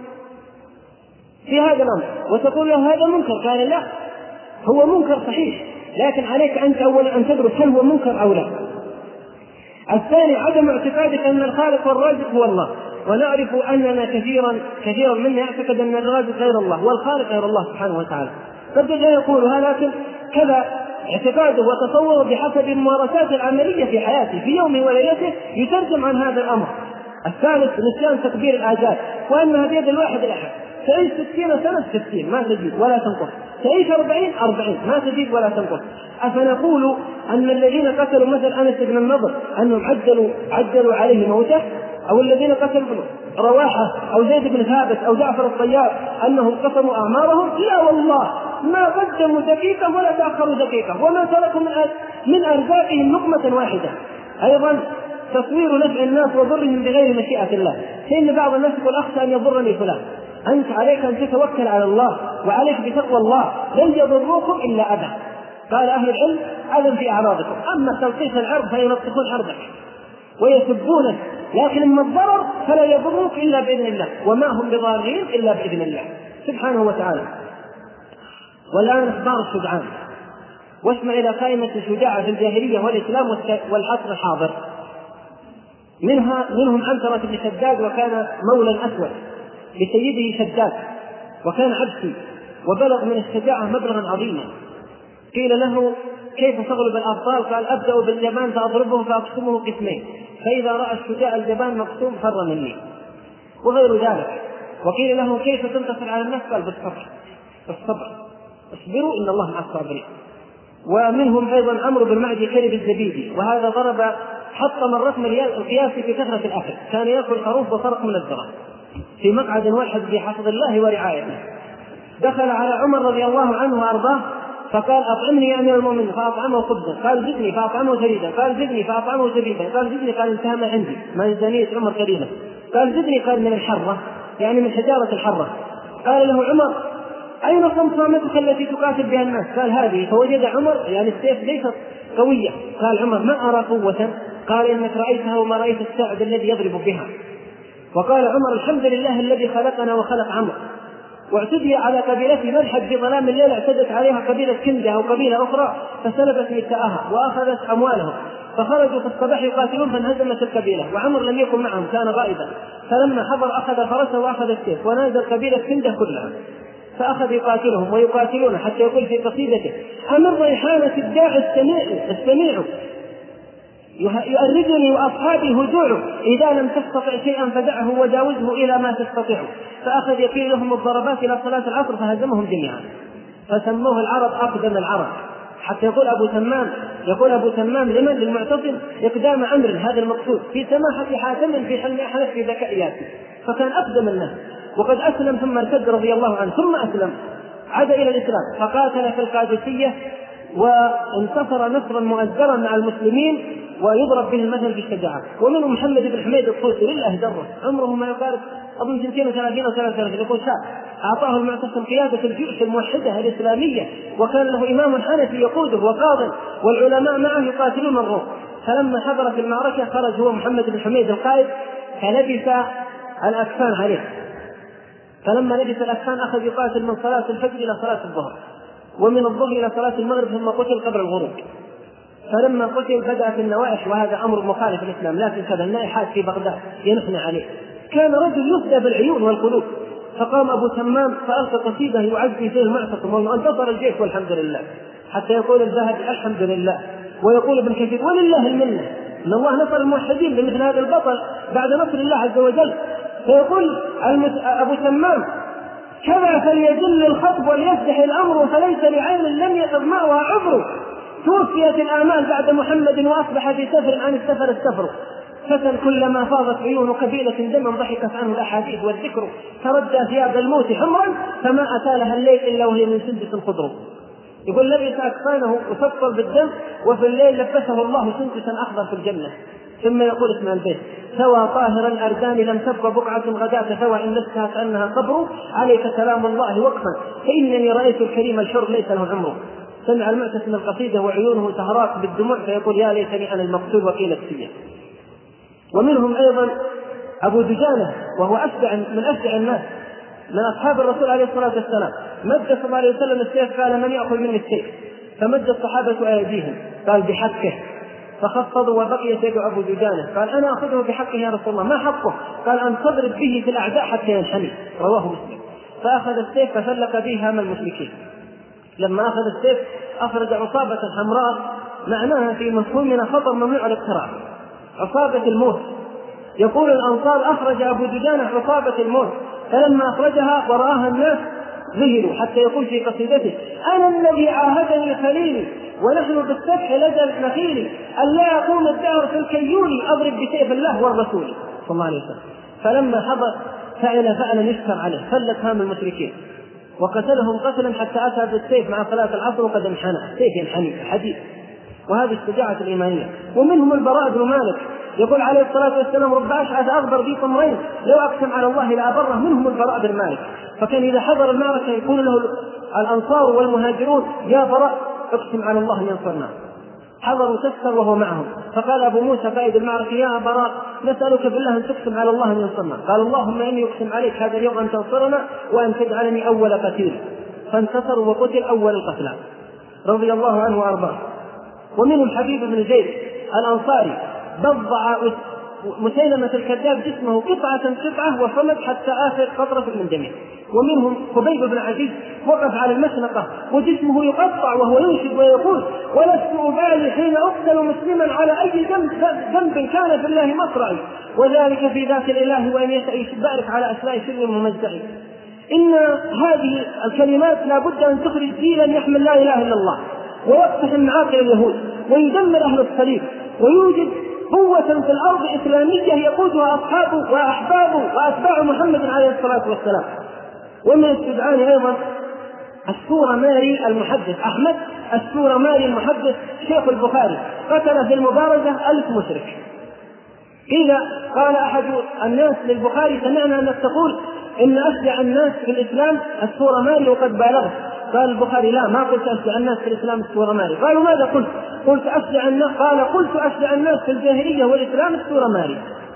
في هذا الأمر، وتقول له هذا منكر. قال لا، هو منكر صحيح، لكن عليك أنت أولا أن تدرس هل هو منكر أو لا. الثاني عدم اعتقادك أن الخالق والرازق هو الله، ونعرف أننا كثيرا كثيرا منا يعتقد أن الرازق غير الله والخالق غير الله سبحانه وتعالى، قد لا يقولها لكن كذا اعتقاده وتصوره بحسب الممارسات العملية في حياته في يومه وليلته يترجم عن هذا الأمر. الثالث نسيان تقدير الآجال، وأنها بيد الواحد الأحد، تعيش ستين سنة ستين ما تزيد ولا تنقص، تعيش أربعين أربعين ما تزيد ولا تنقص. أفنقول أن الذين قتلوا مثل أنس بن النضر أنهم عجلوا عجلوا عليه موته، أو الذين قتلوا رواحة أو زيد بن ثابت أو جعفر الطيار أنهم قسموا أعمارهم؟ لا والله، ما قدموا دقيقة ولا تأخروا دقيقة، وما تركوا من أرزاقهم لقمة واحدة. أيضا تصوير نفع الناس وضرهم بغير مشيئة الله، فإن بعض الناس يقول أخشى أن يضرني فلان. أنت عليك أن تتوكل على الله وعليك بتقوى الله، لن يضروكم إلا أذى. قال أهل العلم أذى في أعراضكم، أما تلقيح العرض فينطقون عرضك ويسبونك، لكن أما الضرر فلا يضروك إلا بإذن الله، وما هم بضارين إلا بإذن الله سبحانه وتعالى. والآن أخبار الشجعان، واسمع إلى قائمة الشجاعة في الجاهلية والإسلام والعصر الحاضر. منها منهم عنترة بن شداد، وكان مولا أسود لسيده شداد، وكان عبسي، وبلغ من الشجاعة مبلغا عظيما. قيل له كيف تغلب الأبطال؟ قال أبدأ بالجبان فأضربه فأقسمه قسمين، فإذا رأى الشجاع الجبان مقسوم فر مني، وغير ذلك. وقيل له كيف تنتصر على النفس؟ قال بالصبر، بالصبر، اصبروا إن الله مع الصابرين. ومنهم أيضا عمرو بن معدي كلب الزبيدي، وهذا ضرب حطم الرقم القياسي في كثرة الأكل، كان يأكل خروف وسرق من الذرة في مقعد واحد بحفظ الله ورعايته. دخل على عمر رضي الله عنه وأرضاه فقال أطعمني يا أمير المؤمنين، فأطعمه خبزا، قال زدني فأطعمه ثريدا، قال زدني فأطعمه زبيبا، قال زدني، قال انتهى ما عندي، ما ميزانية عمر قليلا، قال زدني، قال من الحرة، يعني من حجارة الحرة. قال له عمر أين صمصامتك التي تقاتل بها الناس؟ قال هذه. فوجد عمر يعني السيف ليست قوية. قال عمر ما أرى قوة. قال إنك رأيتها وما رأيت الساعد الذي يضرب بها. وقال عمر الحمد لله الذي خلقنا وخلق عمر. واعتدي على قبيلته ملحد في ظلام الليل، اعتدت عليها قبيلة كندة أو قبيلة أخرى فسلبت نساءها وأخذت أموالهم، فخرجوا في الصباح يقاتلون فانهزمت القبيلة، وعمر لم يكن معهم كان غائبا. فلما حضر أخذ فرسه وأخذ السيف ونازل قبيلة كندة كلها، فأخذ يقاتلهم ويقاتلون حتى يقول في قصيدته أمن ريحانة الداعي السميع السميع يؤرجني وأصحابي هجوع، إذا لم تستطع شيئا فدعه وجاوزه إلى ما تستطيع. فأخذ يكيل لهم الضربات إلى صلاة العصر فهزمهم جميعا، فسموه العرب أقدم العرب. حتى يقول أبو تمام يقول أبو تمام لمن؟ للمعتصم إقدام أمر، هذا المقصود في سماحة حاتم في حلم أحلف في ذكاء ياسر، فكان أقدم الناس. وقد أسلم ثم ارتد رضي الله عنه، ثم أسلم عاد إلى الإسلام فقاتل في القادسية وانتصر نصرا مؤزرا مع المسلمين ويضرب به المثل في الشجاعة. ومنهم محمد بن حميد الطوسي لله دره، عمره ما يقارب أظن سنتين وثلاثين وثلاثين، يقول شاب أعطاه المعتصم قيادة الجيوش الموحدة الإسلامية، وكان له إمام حنفي يقوده وقاض، والعلماء معه يقاتلون الروم. فلما حضرت المعركة خرج هو محمد بن حميد القائد فلبس الأكفان عليه، فلما لبس الأكفان أخذ يقاتل من صلاة الفجر إلى صلاة الظهر، ومن الظهر إلى صلاة المغرب، ثم قتل قبل الغروب. فلما قتل بدأ في النوائح، وهذا أمر مخالف الإسلام، لكن كذا النائحات في بغداد ينحن عليه. كان رجل يفدى بالعيون والقلوب، فقام أبو تمام فألقى قصيدة يعزي فيه المعتصم وانتصر الجيش والحمد لله، حتى يقول الذهبي الحمد لله، ويقول ابن كثير ولله المنة إن الله نصر الموحدين بمثل هذا البطل بعد نصر الله عز وجل. فيقول أبو تمام كما فليجل الخطب وليفتح الأمر، فليس لعين لم يقض معها عبر، توفيت الآمال بعد محمد وأصبح في سفر عن السفر السفر، فتى كلما فاضت عيون قبيلة دما ضحكت عنه الأحاديث والذكر، تردى ثياب الموت حمرا فما أتى لها الليل إلا وهي من سندس خضر. يقول لبس أكفانه وفصل بالدم، وفي الليل لبسه الله سندسا أخضر في الجنة. ثم يقول اسم البيت ثوى طاهر الأردان لم تبق بقعة غداة ثوى إن لستها كأنها قبر، عليك سلام الله وقفا فإنني رأيت الكريم الحر ليس له عمره. سمع المعتصم القصيدة وعيونه تهراق بالدموع فيقول يا ليتني أنا المقتول وقيل السيئة. ومنهم أيضا أبو دجانة وهو أشجع من أشجع الناس من أصحاب الرسول عليه الصلاة والسلام، مد صلى الله عليه وسلم السيف قال من يأخذ مني السيف؟ فمد الصحابة أيديهم قال بحقه، فخفضوا وبقي يدعو أبو دجانة قال أنا أخذه بحقه يا رسول الله. ما حقه؟ قال أن تضرب به في الأعداء حتى ينحني، رواه مسلم. فأخذ السيف ففلق به هام المشركين. لما أخذ السيف أخرج عصابة حمراء معناها في مفهومنا خطر ممنوع الاقتراع، عصابة الموت. يقول الأنصار أخرج أبو دجانة عصابة الموت، فلما أخرجها ورآها الناس ذهلوا، حتى يقول في قصيدته أنا الذي عاهدني خليلي ونحن بالسفح لدى النخيل أن لا يقوم الدهر في الكيول أضرب بسيف الله والرسول صلى الله عليه وسلم. فلما حضر فعل فعلا يشكر عليه، فلت هام المشركين وقتلهم قتلا حتى أتى بالسيف مع صلاة العصر وقد انحنى، سيف ينحني حديث. وهذه الشجاعة الإيمانية. ومنهم البراء بن مالك يقول عليه الصلاة والسلام رب أشعث أغبر ذي طمرين لو أقسم على الله لأبره. منهم البراء بن مالك، فكان إذا حضر المعركة يقول له الأنصار والمهاجرون يا براء اقسم على الله ينصرنا. حضروا تكسر وهو معهم، فقال أبو موسى قائد المعركة يا براء نسألك بالله أن تقسم على الله ينصرنا. قال اللهم إني أقسم عليك هذا اليوم أن تنصرنا وأن تجعلني أول قتيل. فانتصروا وقتل أول القتلى رضي الله عنه وأرضاه. ومنهم حبيب بن زيد الأنصاري بضع مسيلمة الكذاب جسمه قطعة قطعة وصمد حتى آخر قطرة من دمه. ومنهم خبيب بن عزيز وقف على المشنقة وجسمه يقطع وهو ينشد ويقول: ولست أبالي حين أقتل مسلما على أي ذنب كان في الله مصرعي، وذلك في ذات الإله وإن يشاء يبارك على أسماء سر ممزعي. إن هذه الكلمات لا بد أن تخرج جيلا يحمل لا إله إلا الله ويقتحم معاقل اليهود ويدمر أهل الصليب ويوجد قوة في الأرض إسلامية يقودها أصحابه وأحبابه وأتباع محمد عليه الصلاة والسلام. ومن استدعاء أيضا السورماري المحدث أحمد السورماري المحدث شيخ البخاري قتل في المبارزة ألف مشرك. قيل قال أحد الناس للبخاري: سمعنا أنك تقول إن أشجع الناس في الإسلام السورماري وقد بالغت. قال البخاري: لا، ما قلت أشجع الناس في الإسلام السورماري. قالوا: ماذا قلت؟ قلت أشجع الناس. قال: قلت أشجع الناس في الجاهلية والإسلام السورماري.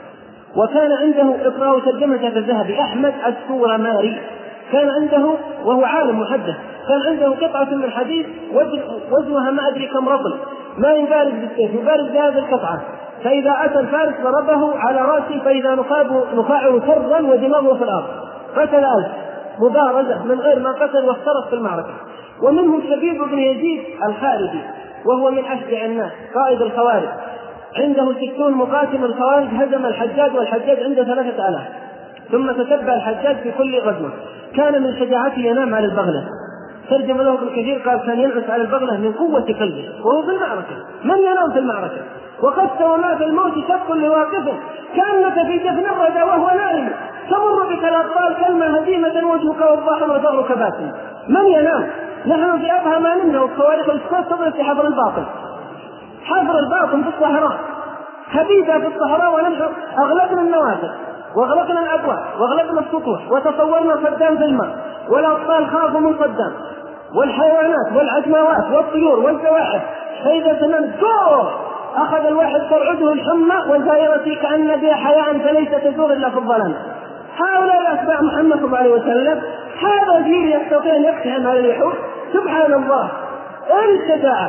وكان عنده اقرأوا ترجمة الذهبي أحمد السورماري، كان عنده وهو عالم محدث كان عنده قطعة من الحديث وزنها ما أدري كم رطل، ما يبارز بالسيف، يبارز بهذه القطعة، فإذا أتى الفارس ضربه على رأسه فإذا نخاعه سرا ودماغه في الأرض. قتل ألف مبارزة من غير ما قتل وافترس في المعركة. ومنهم شبيب بن يزيد الخارجي وهو من أشجع الناس قائد الخوارج، عنده ستون مقاتل الخوارج هزم الحجاج والحجاج عنده ثلاثة آلاف، ثم تتبع الحجاج في كل غزوة. كان من شجاعته ينام على البغلة، ترجم له ابن كثير قال: كان ينعس على البغلة من قوة قلبه وهو في المعركة. من ينام في المعركة؟ وقد سوى في الموت شق لواقفه كأنك في جفن الردى وهو نائم، تمر بك الأبطال كلمة هزيمة وجهك وضاح وثغرك باسم. من ينام؟ نحن في أبهى ما نمنا والصواريخ الإسكات تضرب في حضر الباطل، حضر الباطل في الصحراء، حبيبة في الصحراء، ونحن أغلقنا النوافذ واغلقنا الابواب واغلقنا السطوح وتصورنا صدام في الماء، والاطفال خافوا من صدام، والحيوانات والعجماوات والطيور والزواحف، فاذا سمعت كور اخذ الواحد ترعده الحمى والزائرة كأن بها حياء فليس تزور الا في الظلام. هؤلاء اتباع محمد صلى الله عليه وسلم، هذا جيل يستطيع ان يقتحم على اليحود. سبحان الله، اين الشجاعة؟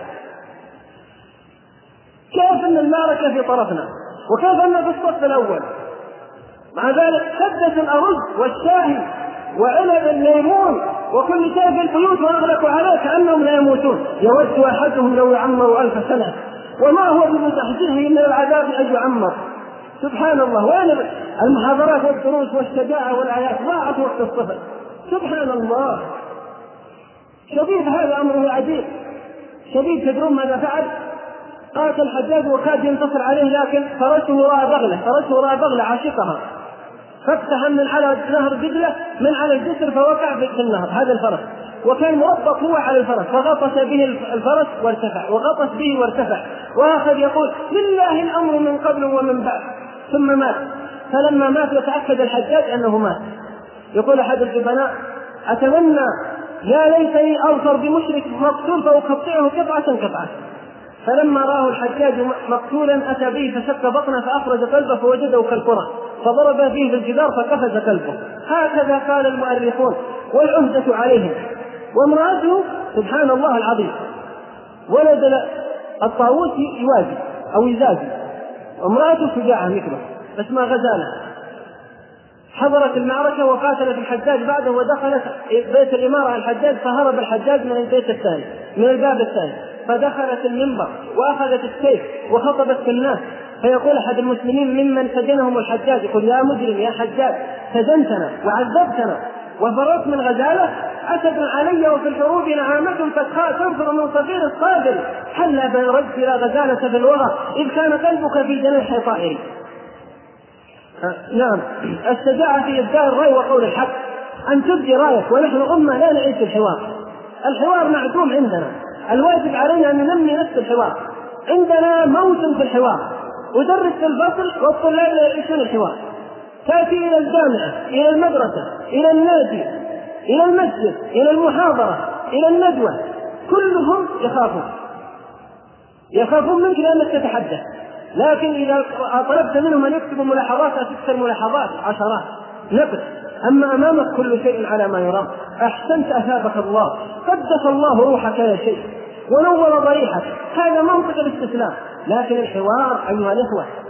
كيف ان المعركة في طرفنا وكيف ان في الصف الاول، مع ذلك سدس الأرز والشاهي وعنب الليمون وكل شيء في البيوت وأغلقوا عليه كأنهم لا يموتون. يود أحدهم لو يعمر ألف سنة وما هو بمزحزحه من العذاب أن يعمر. سبحان الله، وين المحاضرات والدروس والشجاعة والآيات؟ ضاعت وقت الصفر. سبحان الله، شديد هذا أمره عجيب. شديد تدرون ماذا فعل؟ قاتل الحجاج وكاد ينتصر عليه، لكن فرسه وراء بغلة فرسه وراء بغلة عاشقها، فاقتحم من على نهر دجلة من على الجسر فوقع في النهر هذا الفرس، وكان مربط هو على الفرس فغطس به الفرس وارتفع وغطس به وارتفع، واخذ يقول: لله الامر من قبل ومن بعد، ثم مات. فلما مات يتاكد الحجاج انه مات. يقول احد الجبناء: اتمنى يا ليتني اظفر بمشرك مقتول فاقطعه قطعه قطعه. فلما راه الحجاج مقتولا اتى به فشق بطنه فاخرج قلبه فوجده كالكرة فضرب به في الجدار فقفز قلبه. هكذا قال المؤرخون، والعهدة عليهم. وامرأته سبحان الله العظيم ولد الطاووس يوازي أو يزازي، امرأته شجاعة مثله اسمها غزالة، حضرت المعركة وقاتلت الحجاج بعده ودخلت بيت الإمارة الحجاج، فهرب الحجاج من البيت الثاني من الباب الثاني فدخلت المنبر وأخذت السيف وخطبت في الناس. فيقول أحد المسلمين ممن سجنهم الحجاج يقول: يا مجرم يا حجاج، سجنتنا وعذبتنا وفررت من غزالة، أسد علي وفي الحروب نعامة فتخاء تنفر من صغير الصابر، حل بردت إلى غزالة في الوغى إذ كان قلبك في جناح طائري. نعم، الشجاعة في إبداء الرأي وقول الحق، أن تبدي رأيك، ونحن أمة لا نعيش الحوار. الحوار معدوم عندنا، الواجب علينا أن ننمي نفس الحوار. عندنا موسم في الحوار، ودرس في الفصل والطلاب لا يعيشون الحوار. تأتي إلى الجامعة، إلى المدرسة، إلى النادي، إلى المسجد، إلى المحاضرة، إلى الندوة، كلهم يخافون يخافون منك لأنك تتحدث. لكن إذا طلبت منهم أن يكتبوا ملاحظات أكثر ملاحظات عشرات نقد، أما أمامك كل شيء على ما يرام. أحسنت أثابك الله، قدس الله روحك يا شيخ ونور ضريحك، هذا منطق الاستسلام. لكن الحوار أيها الإخوة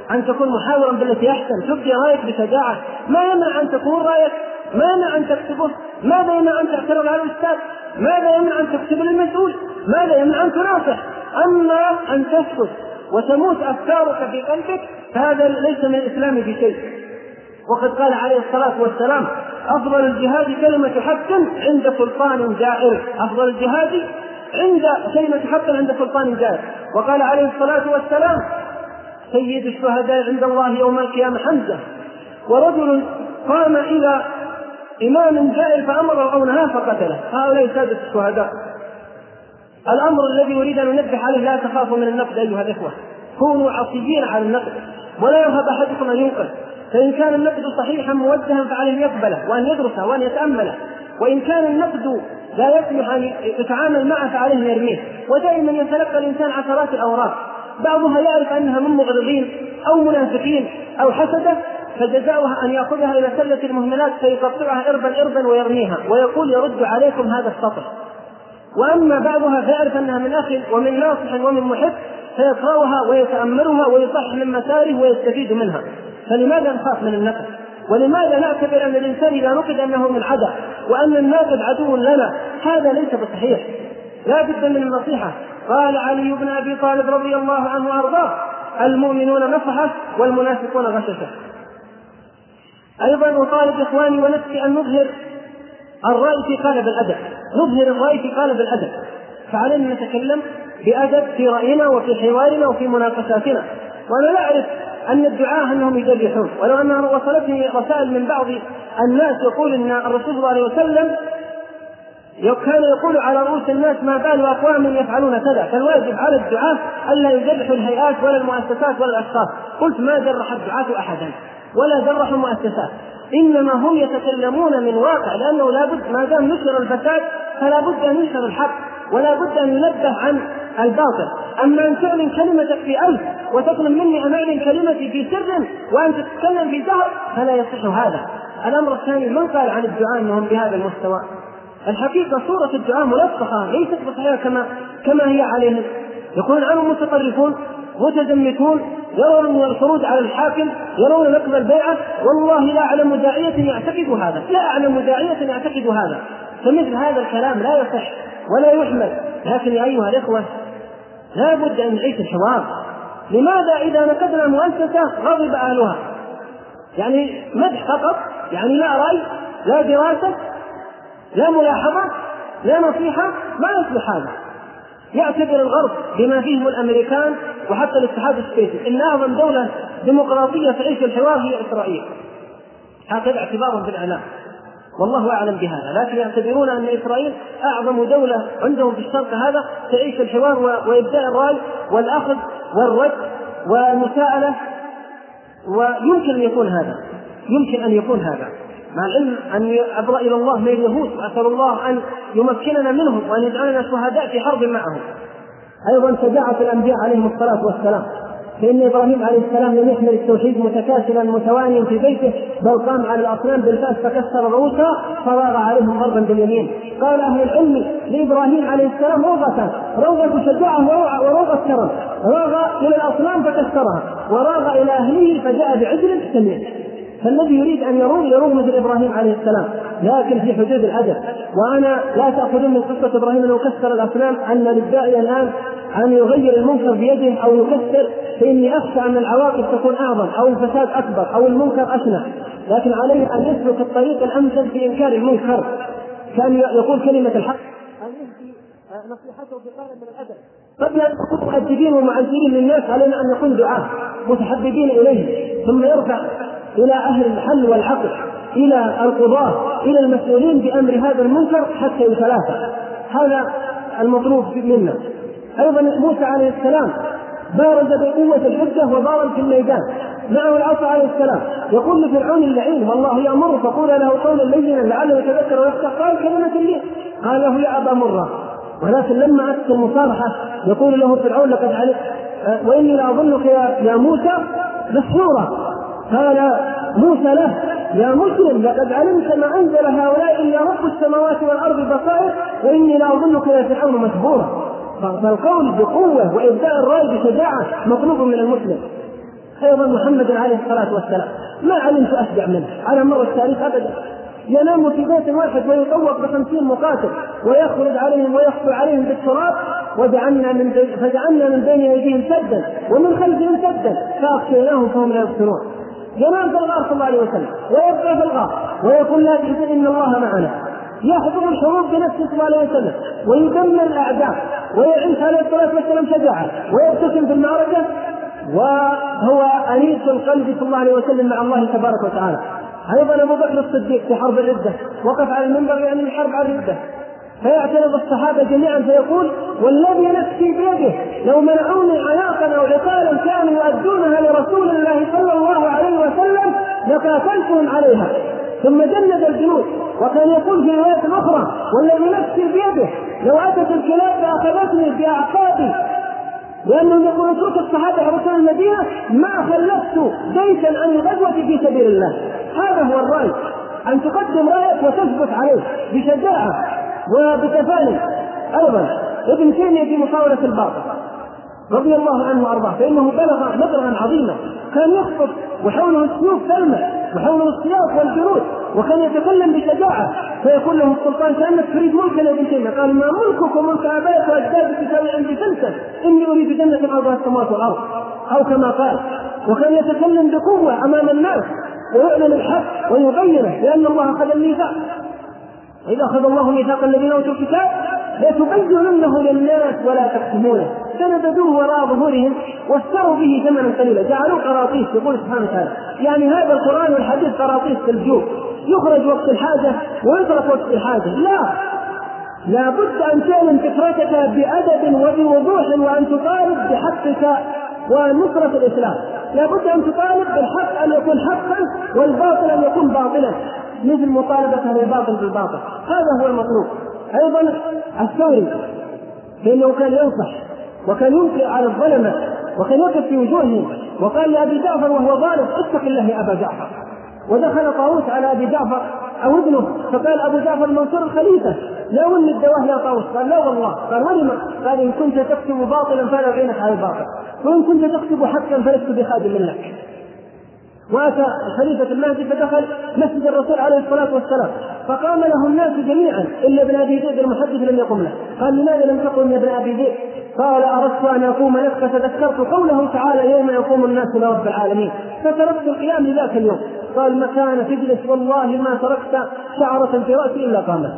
أن تكون محاورا بالتي أحسن، تبدي رأيك بشجاعة، ما يمنع أن تكون رأيك، ما يمنع أن تكتبه، ماذا يمنع أن تعترض على الأستاذ، ماذا يمنع أن تكتب للمسؤول، ماذا يمنع أن تناصح. أما أن تسكت وتموت أفكارك في قلبك فهذا ليس من الإسلام بشيء. وقد قال عليه الصلاة والسلام: أفضل الجهاد كلمة حق عند سلطان جائر. أفضل الجهاد عند كلمة حق عند سلطان جائر. وقال عليه الصلاة والسلام: سيد الشهداء عند الله يوم القيامة حمزة. ورجل قام إلى إمام جائر فأمره أو نهاه فقتله. هؤلاء سادة الشهداء. الأمر الذي يريد أن ننبه عليه: لا تخافوا من النقد أيها الإخوة، كونوا عصيين على النقد، ولا يرهب أحدكم أن ينقد. فإن كان النقد صحيحا موجها فعليه أن يقبله وأن يدرسه وأن يتأمله، وإن كان النقد لا يسمح أن يتعامل معه فعليه أن يرميه. ودائما يتلقى الإنسان عشرات الأوراق، بعضها يعرف أنها من مغرضين أو منافقين أو حسدة، فجزاؤها أن يأخذها إلى سلة المهملات فيقطعها إربا إربا ويرميها ويقول: يرد عليكم هذا السطر. وأما بعضها فيعرف أنها من أخ ومن ناصح ومن محب فيقرأها ويتأملها ويصحح من مساره ويستفيد منها. فلماذا نخاف من النقد؟ ولماذا نعتبر أن الإنسان إذا نقد أنه من عدو وأن الناقد عدو لنا؟ هذا ليس بصحيح، لا بد من النصيحة. قال علي بن أبي طالب رضي الله عنه وأرضاه: المؤمنون نصحة والمنافقون غششة. أيضا أطالب إخواني ونفسي أن نظهر الرأي في قالب الأدب، نظهر الرأي في قالب الأدب، فعلينا نتكلم بأدب في رأينا وفي حوارنا وفي مناقشاتنا. وأنا لا أعرف أن الدعاة أنهم يجرحون، ولو أنها وصلتني رسائل من بعض الناس يقول أن الرسول صلى الله عليه وسلم كان يقول على رؤوس الناس: ما بال أقوام يفعلون كذا. فالواجب على الدعاة ألا يجرحوا الهيئات ولا المؤسسات ولا الأشخاص. قلت: ما جرح الدعاة أحدا ولا جرحوا المؤسسات، إنما هم يتكلمون من واقع، لأنه لا بد ما دام نشر الفساد فلا بد أن ينشر الحق ولا بد أن ينبه عن الباطل. أما أن تعلن كلمتك في ألف وتطلب مني أن أعلن كلمتي في سر وأن تتكلم في جهر فلا يصح هذا. الأمر الثاني: من قال عن الدعاء أنهم بهذا المستوى؟ الحقيقة صورة الدعاء ملطخة ليست بصحيحة كما كما هي عليهم. يكون عنهم متطرفون متزمتون يرون من الخروج على الحاكم، يرون نقض البيعة. والله لا أعلم داعية يعتقد هذا، لا أعلم داعية يعتقد هذا. فمثل هذا الكلام لا يصح ولا يحمل. لكن يا أيها الإخوة لا بد أن نعيش الحوار. لماذا إذا نقدنا مؤسسة غضب أهلها؟ يعني مدح فقط، يعني لا رأي لا دراسة لا ملاحظة لا نصيحة، ما يصلح هذا. يعتبر الغرب بما فيهم الأمريكان وحتى الاتحاد السوفيتي إن أعظم دولة ديمقراطية تعيش الحوار هي إسرائيل، هكذا اعتبارهم في الإعلام، والله أعلم بهذا. لكن يعتبرون أن إسرائيل أعظم دولة عندهم في الشرق هذا تعيش الحوار وإبداء الرأي والأخذ والرد والمساءلة. ويمكن أن يكون هذا، يمكن أن يكون هذا مع العلم أن أبرأ إلى الله من اليهود، وأسأل الله أن يمكننا منهم وأن يجعلنا شهداء في حرب معهم. أيضا شجاعة الأنبياء عليهم الصلاة والسلام، فإن إبراهيم عليه السلام لم يحمل التوحيد متكاسلا متوانيا في بيته، بل قام على الأصنام بالفأس فكسر رؤوسها فراغ عليهم ضربا باليمين. قال أهل العلم لإبراهيم عليه السلام روضتان: روضة شجاعة وروضة كرم. راغ إلى الأصنام فكسرها، وراغ إلى أهله فجاء بعجل سمين. فالذي يريد أن يروغ يروغ مثل إبراهيم عليه السلام، لكن في حدود الأدب. وأنا لا تأخذون من قصة إبراهيم أنه كسر الأصنام أن للداعي الآن أن يغير المنكر بيده أو يكسر، فإني أخشى أن العواقب تكون أعظم أو الفساد أكبر أو المنكر أشنع. لكن عليه أن يسلك الطريق الأمثل في إنكار المنكر، كان يقول كلمة الحق، أن يهدي نصيحته في قالب من الأدب. قبل أن نكون مؤدبين ومعذرين للناس علينا أن نكون دعاة متحببين إليه، ثم يرفع إلى أهل الحل والعقل، إلى القضاة، إلى المسؤولين بأمر هذا المنكر حتى يتلافى. هذا المطلوب منا. أيضا موسى عليه السلام بارز بقوة الحجة وبارز في الميدان، معه العصا عليه السلام، يقول لفرعون اللعين: والله يأمر فقول له قولا لينا لعله يتذكر ويخشى. قال: كلمة لي. قال له: يا أبا مرة. ولكن لما أتت المصالحة يقول له فرعون: لقد علمت وإني لأظنك يا موسى مسحورا. قال موسى له: يا مسلم لقد علمت ما أنزل هؤلاء إلا رب السماوات والأرض بصائر وإني لأظنك يا فرعون مسحورا. فالقول بقوة وإبداء الرأي بشجاعة مطلوب من المسلم. أيضا محمد عليه الصلاة والسلام ما علمت أشجع منه على مر التاريخ أبدا. ينام في بيت واحد ويطوق بخمسين مقاتل ويخرج عليهم ويخطو عليهم بالتراب، وجعلنا من فجعلنا من بين أيديهم سدا ومن خلفهم سدا فأغشيناهم فهم لا يبصرون. ينام في الغار صلى الله عليه وسلم ويبقى في الغار ويقول لا تحزن إن الله معنا. يحضر الحروب بنفسه صلى الله عليه وسلم ويدمر الأعداء ويعيش عليه الصلاة والسلام شجاعة ويبتسم في المعركة، وهو أنيس القلب صلى الله عليه وسلم مع الله تبارك وتعالى. أيضا أبو بكر الصديق في حرب الردة وقف على المنبر يعني الحرب على الردة، فيعترض الصحابة جميعا فيقول والذي نفسي بيده لو منعوني عناقا أو عقالا كانوا يؤدونها لرسول الله صلى الله عليه وسلم لقاتلتهم عليها. ثم جند الجنود وكان يقول في رواية أخرى والذي نفسي بيده لو أتت الكلاب فأخذتني بأعقابي، لأنهم يقولون اترك الصحابة حرسان المدينة ما خلفت جيشا عن الغزوة في سبيل الله. هذا هو الرأي، أن تقدم رأيك وتثبت عليه بشجاعة وبتفاني. أيضا ابن تيمية في محاولة الباطل رضي الله عنه وأرضاه فإنه بلغ مبلغا عظيما، كان يخطب وحوله السيوف تلمع وحوله السياف والجنود وكان يتكلم بشجاعة، فيقول له السلطان كأنك تريد ملكا يا ابن تيمية؟ قال ما ملكك وملك آبائك وأجدادك تساوي عندي فلسا، إني أريد جنة أرضها السماوات والأرض، أو كما قال. وكان يتكلم بقوة أمام الناس ويعلن الحق ويبينه، لأن الله أخذ الميثاق وإذا أخذ الله ميثاق الذين أوتوا الكتاب لتبيننه للناس ولا تكتمونه فنبذوه وراء ظهورهم واشتروا به ثمنا قليلا جعلوه قراطيس. يقول سبحانه وتعالى يعني هذا القرآن والحديث قراطيس في الجوب، يخرج وقت الحاجة ويترك وقت الحاجة. لا، لا بد أن تعلن فكرتك بأدب وبوضوح وأن تطالب بحقك ونصرة الإسلام. لا بد أن تطالب بالحق أن يكون حقا والباطل أن يكون باطلا، مثل مطالبة الباطل بالباطل. هذا هو المطلوب. أيضا الثوري فإنه كان ينصح وكان ينكر على الظلمة وكان يقف في وجوههم وقال لأبي جعفر وهو ظالم اتق الله يا أبا جعفر. ودخل طاووس على أبي جعفر أو ابنه فقال أبو جعفر منصور الخليفة لا ولي الدواه يا طاووس. قال لا والله. قال ولما؟ قال إن كنت تكتب باطلا فلا أعينك على الباطل وإن كنت تكتب حقا فلست بخادم لك. وأتى خليفة المهدي فدخل مسجد الرسول عليه الصلاة والسلام فقام له الناس جميعا إلا ابن أبي ذئب المحدث لم يقم له. قال لماذا لم تقم يا ابن أبي ذئب؟ قال أردت أن أقوم لك فتذكرت قوله تعالى يوم يقوم الناس لرب العالمين فتركت القيام لذاك اليوم. قال مكان تجلس والله ما تركت شعرة في رأسي إلا قامت.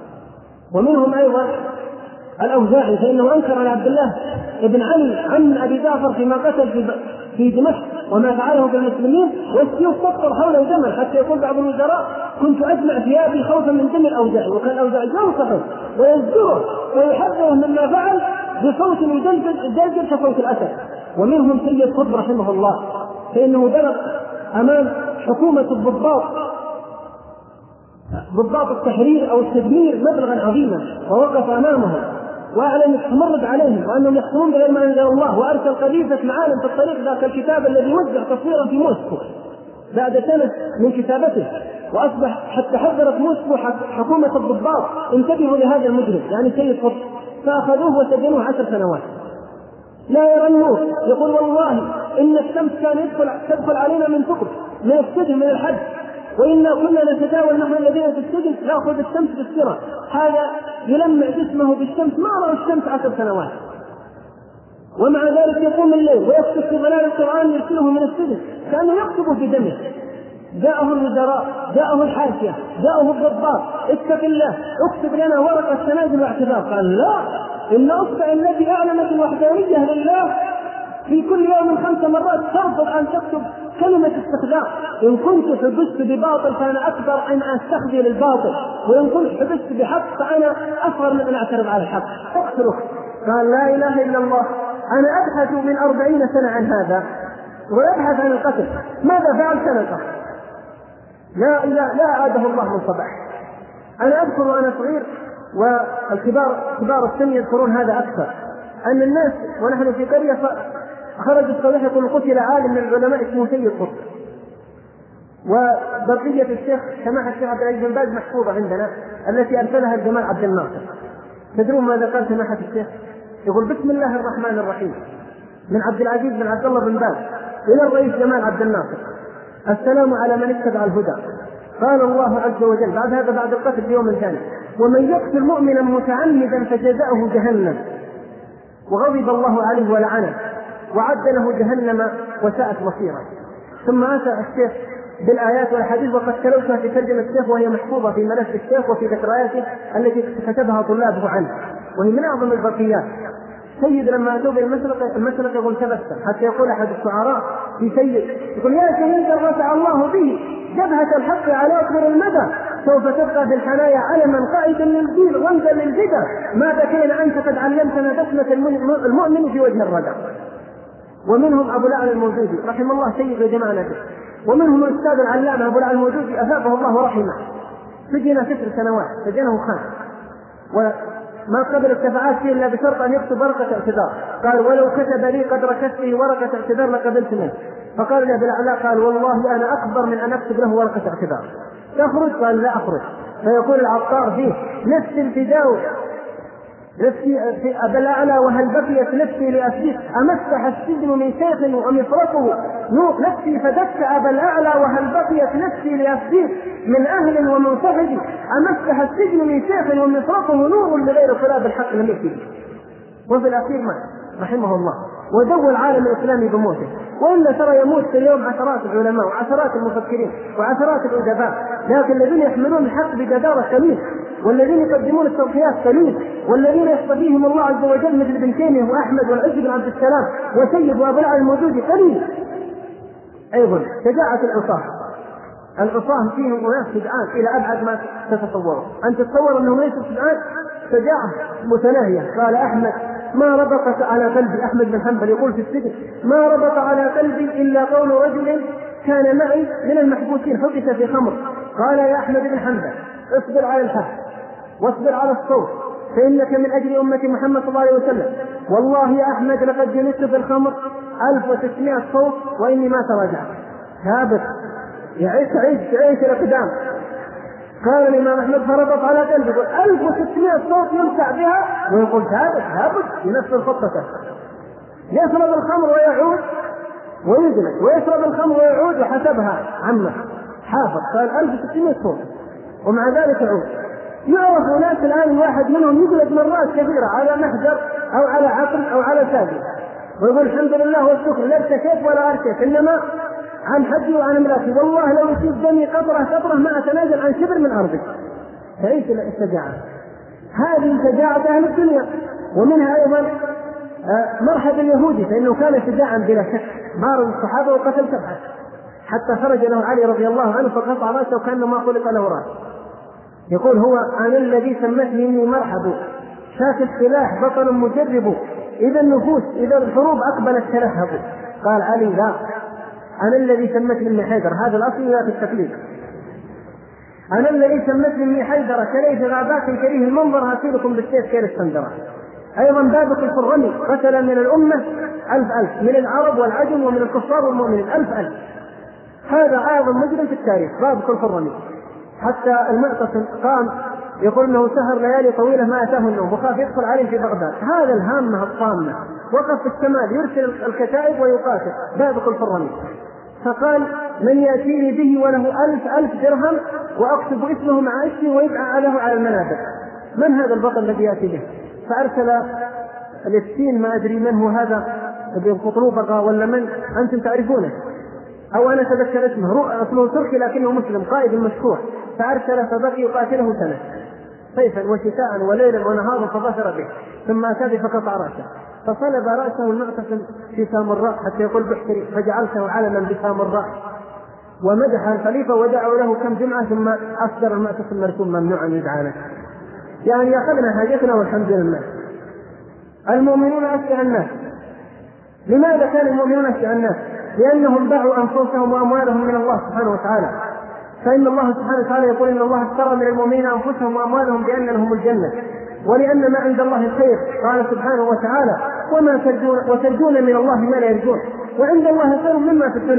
ومنهم أيضا الأوزاعي فإنه أنكر على عبد الله ابن علي عن أبي جعفر فيما قتل في في دمشق وما فعله بالمسلمين والسيوف تقطر حوله دما، حتى يقول بعض الوزراء كنت أجمع ثيابي خوفا من دم الأوزاعي. وكان الأوزاعي ينصحه ويزجره ويحذره مما فعل بصوت يجلجل كصوت الأسد. ومنهم سيد قطب رحمه الله فإنه بلغ أمام حكومة الضباط ضباط التحرير أو التدمير مبلغا عظيما ووقف أمامهم وأعلن التمرد عليهم وأنهم يحكمون بغير ما أنزل الله، وأرسل قذيفة معالم في الطريق ذاك الكتاب الذي وزع تصويرا في موسكو بعد سنة من كتابته، وأصبح حتى حذرت موسكو حكومة الضباط انتبهوا لهذا المجرم يعني سيد قطب، فأخذوه وسجنوه عشر سنوات لا يرى النور. يقول والله إن الشمس كان يدخل تدخل علينا من ثقب من السجن من الحد وإنا كنا نتداول نحن الذين في السجن نأخذ الشمس بالسرة. هذا يلمع جسمه بالشمس ما رأى الشمس عشر سنوات ومع ذلك يقوم الليل ويكتب في ظلال القرآن يرسله من السجن كأنه يكتب في دمه. جاءه الوزراء جاءه الحاشية جاءه الضباط اتق الله اكتب لنا ورقة تنازل واعتذار. قال لا، إن أصبع التي أعلنت الوحدانية لله في كل يوم خمس مرات ترفض أن تكتب كلمة استخدام. إن كنت حبست بباطل فأنا أكبر أن أستخدم الباطل وإن كنت حبست بحق فأنا أصغر من أن أعترض على الحق. اقتلك. قال لا إله إلا الله أنا أبحث من أربعين سنة عن هذا وأبحث عن القتل ماذا فعل سنة لا لا لا أعاده الله من صباح. أنا أذكر وأنا صغير والكبار كبار السن يذكرون هذا أكثر أن الناس ونحن في قرية خرج الصباح يقول قتل عالم من العلماء اسمه سيد قطب وبقية الشيخ سماحة الشيخ عبد العزيز بن باز محفوظة عندنا التي أرسلها الجمال عبد الناصر. تدرون ماذا قال سماحة الشيخ؟ يقول بسم الله الرحمن الرحيم من عبد العزيز بن عبد الله بن باز إلى الرئيس جمال عبد الناصر: السلام على من اتبع الهدى. قال الله عز وجل بعد هذا بعد القتل بيوم ثاني: ومن يقتل مؤمنا متعمدا فجزاؤه جهنم وغضب الله عليه ولعنه وعد له جهنم وساءت مصيرا. ثم أتى الشيخ بالآيات والحديث، وقد تلوتها في ترجمة الشيخ وهي محفوظة في ملف الشيخ وفي ذكرياته التي كتبها طلابه عنه، وهي من أعظم البقيات. سيد لما أتوا بالمسرق المسرق يقول تبسم، حتى يقول أحد الشعراء في سيد يقول: يا سيد رفع الله به جبهة الحق على أكبر المدى، سوف تبقى في الحنايا علما قائدا للدين رمزا للبدع، ما بكينا أنت قد علمتنا بسمة المؤمن في وجه الردى. ومنهم أبو الأعلى الموجودي رحمه الله سيد وجمعنا به، ومنهم الأستاذ العلامة أبو الأعلى الموجودي أثابه الله ورحمه، سجن ست سنوات، سجنه خان، وما قبل الشفاعات فيه إلا بشرط أن يكتب ورقة اعتذار. قال: ولو كتب لي قدر كتبه ورقة اعتذار لقبلت منه. فقال لي أبو الأعلى: قال: والله أنا أكبر من أن أكتب له ورقة اعتذار. تخرج؟ قال: لا أخرج. فيقول العطار فيه: نفسي الفداء نفسي في أبا الأعلى وهل بقيت نفسي لأفديك، أمسح السجن من شيخ ومفرقه نور نفسي فدك أبا الأعلى وهل بقيت نفسي لأفديك من أهل ومنتهج، أمسح السجن من شيخ ومفرقه نور لغير خلاف الحق لم يكتب. وفي الأخير مات رحمه الله ودو العالم الإسلامي بموته. وإلا ترى يموت في اليوم عشرات العلماء وعشرات المفكرين وعشرات الأدباء، لكن الذين يحملون الحق بجدارة قليل، والذين يقدمون التضحيات قليل، والذين يصطفيهم الله عز وجل مثل ابن تيمية وأحمد والعز بن عبد السلام وسيد وأبو الأعلى الموجودي قليل. أيضا شجاعة العصاة، العصاة فيهم أناس شجعان إلى أبعد ما تتصوروا. أن تتصور أنهم ليسوا شجعان، شجاعة متناهية. قال أحمد: ما ربط على قلبي، أحمد بن حنبل يقول في السجن: ما ربط على قلبي إلا قول رجل كان معي من المحبوسين حبس في خمر. قال: يا أحمد بن حنبل اصبر على الحق واصبر على الصوت، فإنك من أجل أمة محمد صلى الله عليه وسلم. والله يا أحمد لقد جلست في الخمر ألف وتسعمائة صوت وإني ما تراجعت. ثابت يعيش عيش عيش الأقدام. قال الإمام أحمد: فربط على قلبه ألف وستمائة صوت يمسع بها ويقول ثابت ثابت بنفس الخطة. يشرب الخمر ويعود ويجلس، ويشرب الخمر ويعود، وحسبها عمه حافظ. قال ألف وستمائة صوت ومع ذلك يعود. يعرف ناس الآن واحد منهم يجلد مرات كثيرة على محجر أو على عقل أو على ساجد ويقول الحمد لله والشكر، لا ارتكيت ولا أرتكيت، إنما عن حجي وعن امرأتي، والله لو يصيب دمي قطرة قطرة ما أتنازل عن شبر من أرضي. تعيش الشجاعة هذه شجاعة أهل الدنيا. ومنها أيضا مرحب اليهودي، فإنه كان شجاعا بلا شك، بارز الصحابة وقتل سبعة، حتى خرج له علي رضي الله عنه فقطع رأسه وكأنه ما خلق له رأس. يقول: هو أنا الذي سمتني إني مرحب شاك السلاح بطل مجرب، إذا النفوس إذا الحروب أقبلت تلهب. قال علي: لا، أنا الذي سمتني إني حيدر. هذا الأصل لا في التقليد. أنا الذي سمتني إني حيدر كليث غابات كريه المنظر، هاتيلكم بالسيف كيل السندرة. أيضا بابك الفرغني قتل من الأمة ألف ألف، من العرب والعجم ومن الكفار والمؤمنين ألف ألف. هذا أعظم مجرم في التاريخ بابك الفرغني. حتى المعتصم قام يقول انه سهر ليالي طويله ما اتاه النوم وخاف يدخل عليه في بغداد. هذا الهامه الطامه وقف في الشمال يرسل الكتائب ويقاتل بابك الفرغني، فقال: من ياتيني به وله ألف ألف درهم واكتب اسمه مع اسمي ويدعى له على المنابر. من هذا البطل الذي ياتي به؟ فارسل الاسكين، ما ادري من هو هذا، ابن قطروبقه ولا من، انتم تعرفونه أو أنا أتذكر اسمه، اسمه تركي لكنه مسلم، قائد مشهور. فأرسل فبقي يقاتله سنة صيفا وشتاء وليلا ونهارا، فظفر به، ثم أتى فقطع رأسه، فصلب رأسه المعتصم في سامراء حتى يقول بحتري، فجعلته علما بسامراء. ومدح الخليفة ودعوا له كم جمعة، ثم أصدر المعتصم مرسوم ممنوعا يدعانا. يعني أخذنا حاجتنا والحمد لله. المؤمنون أشجع الناس. لماذا كان المؤمنون أشجع الناس؟ لأنهم باعوا أنفسهم وأموالهم من الله سبحانه وتعالى. فإن الله سبحانه وتعالى يقول: إن الله اشترى من المؤمنين أنفسهم وأموالهم بأن لهم الجنة، ولأن ما عند الله الخير. قال سبحانه وتعالى: وما ترجون وترجون من الله ما لا يرجون، وعند الله خير مما في الدنيا.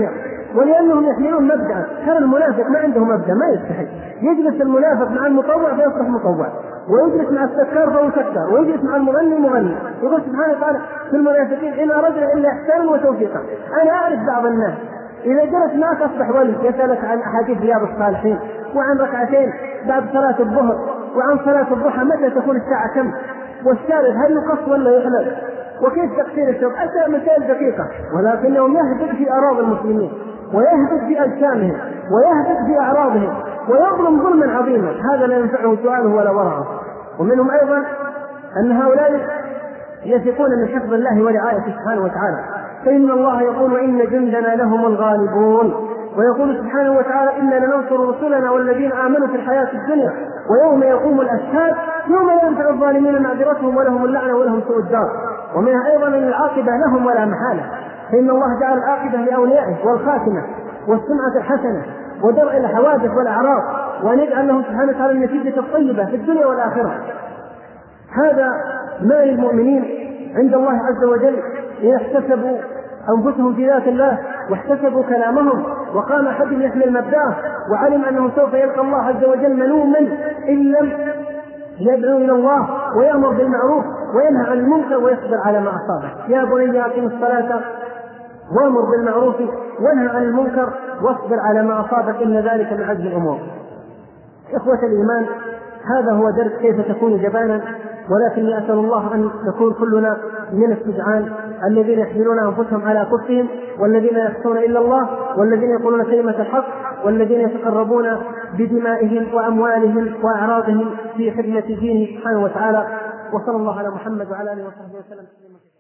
ولأنهم يحملون مبدأ. ترى المنافق ما عنده مبدأ، ما يستحي. يجلس المنافق مع المطوع فيصبح مطوع، ويجلس مع السكار فهو سكار، ويجلس مع المغني مغني. يقول سبحانه وتعالى في المنافقين إن أردنا إلا إحسانا وتوفيقا. أنا أعرف بعض الناس إذا جلس معك أصبح ولي، يسألك عن أحاديث رياض الصالحين، وعن ركعتين بعد صلاة الظهر، وعن صلاة الضحى متى تكون الساعة كم، والشارب هل يقص ولا يحلل، وكيف تقصير الشرب، أسأل مسائل دقيقة، ولكنه يهبط في أراضي المسلمين، ويهبط في أجسامهم، ويهبط في أعراضهم، ويظلم ظلما عظيما. هذا لا ينفعه سؤاله ولا ورعه. ومنهم أيضا أن هؤلاء يثقون من حفظ الله ورعايته سبحانه وتعالى، فإن الله يقول وإن جندنا لهم الغالبون، ويقول سبحانه وتعالى إنا لننصر رسلنا والذين آمنوا في الحياة الدنيا ويوم يقوم الأشهاد يوم لا ينفع الظالمين معذرتهم ولهم اللعنة ولهم سوء الدار. ومنها أيضا أن العاقبة لهم ولا محالة، فإن الله جعل العاقبة لأوليائه والخاتمة والسمعة الحسنة ودرء الحوادث والأعراض، وأن يجعل لهم سبحانه وتعالى النتيجة الطيبة في الدنيا والآخرة. هذا ما للمؤمنين عند الله عز وجل إن احتسبوا أنفسهم في ذات الله واحتسبوا كلامهم، وقام أحدهم يحمل مبدأه وعلم أنه سوف يلقى الله عز وجل ملوما إن لم يدعو إلى الله ويأمر بالمعروف وينهى عن المنكر ويصبر على ما أصابه. يا بني أقم الصلاة وأمر بالمعروف وانهى عن المنكر واصبر على ما أصابك إن ذلك من عزم الأمور. إخوة الإيمان، هذا هو درس كيف تكون جبانا، ولكني أسأل الله أن نكون كلنا من الشجعان الذين يحملون أنفسهم على كفهم، والذين لا يخشون إلا الله، والذين يقولون كلمة الحق، والذين يتقربون بدمائهم وأموالهم وأعراضهم في خدمة دينه سبحانه وتعالى. وصلى الله على محمد وعلى آله وصحبه وسلم.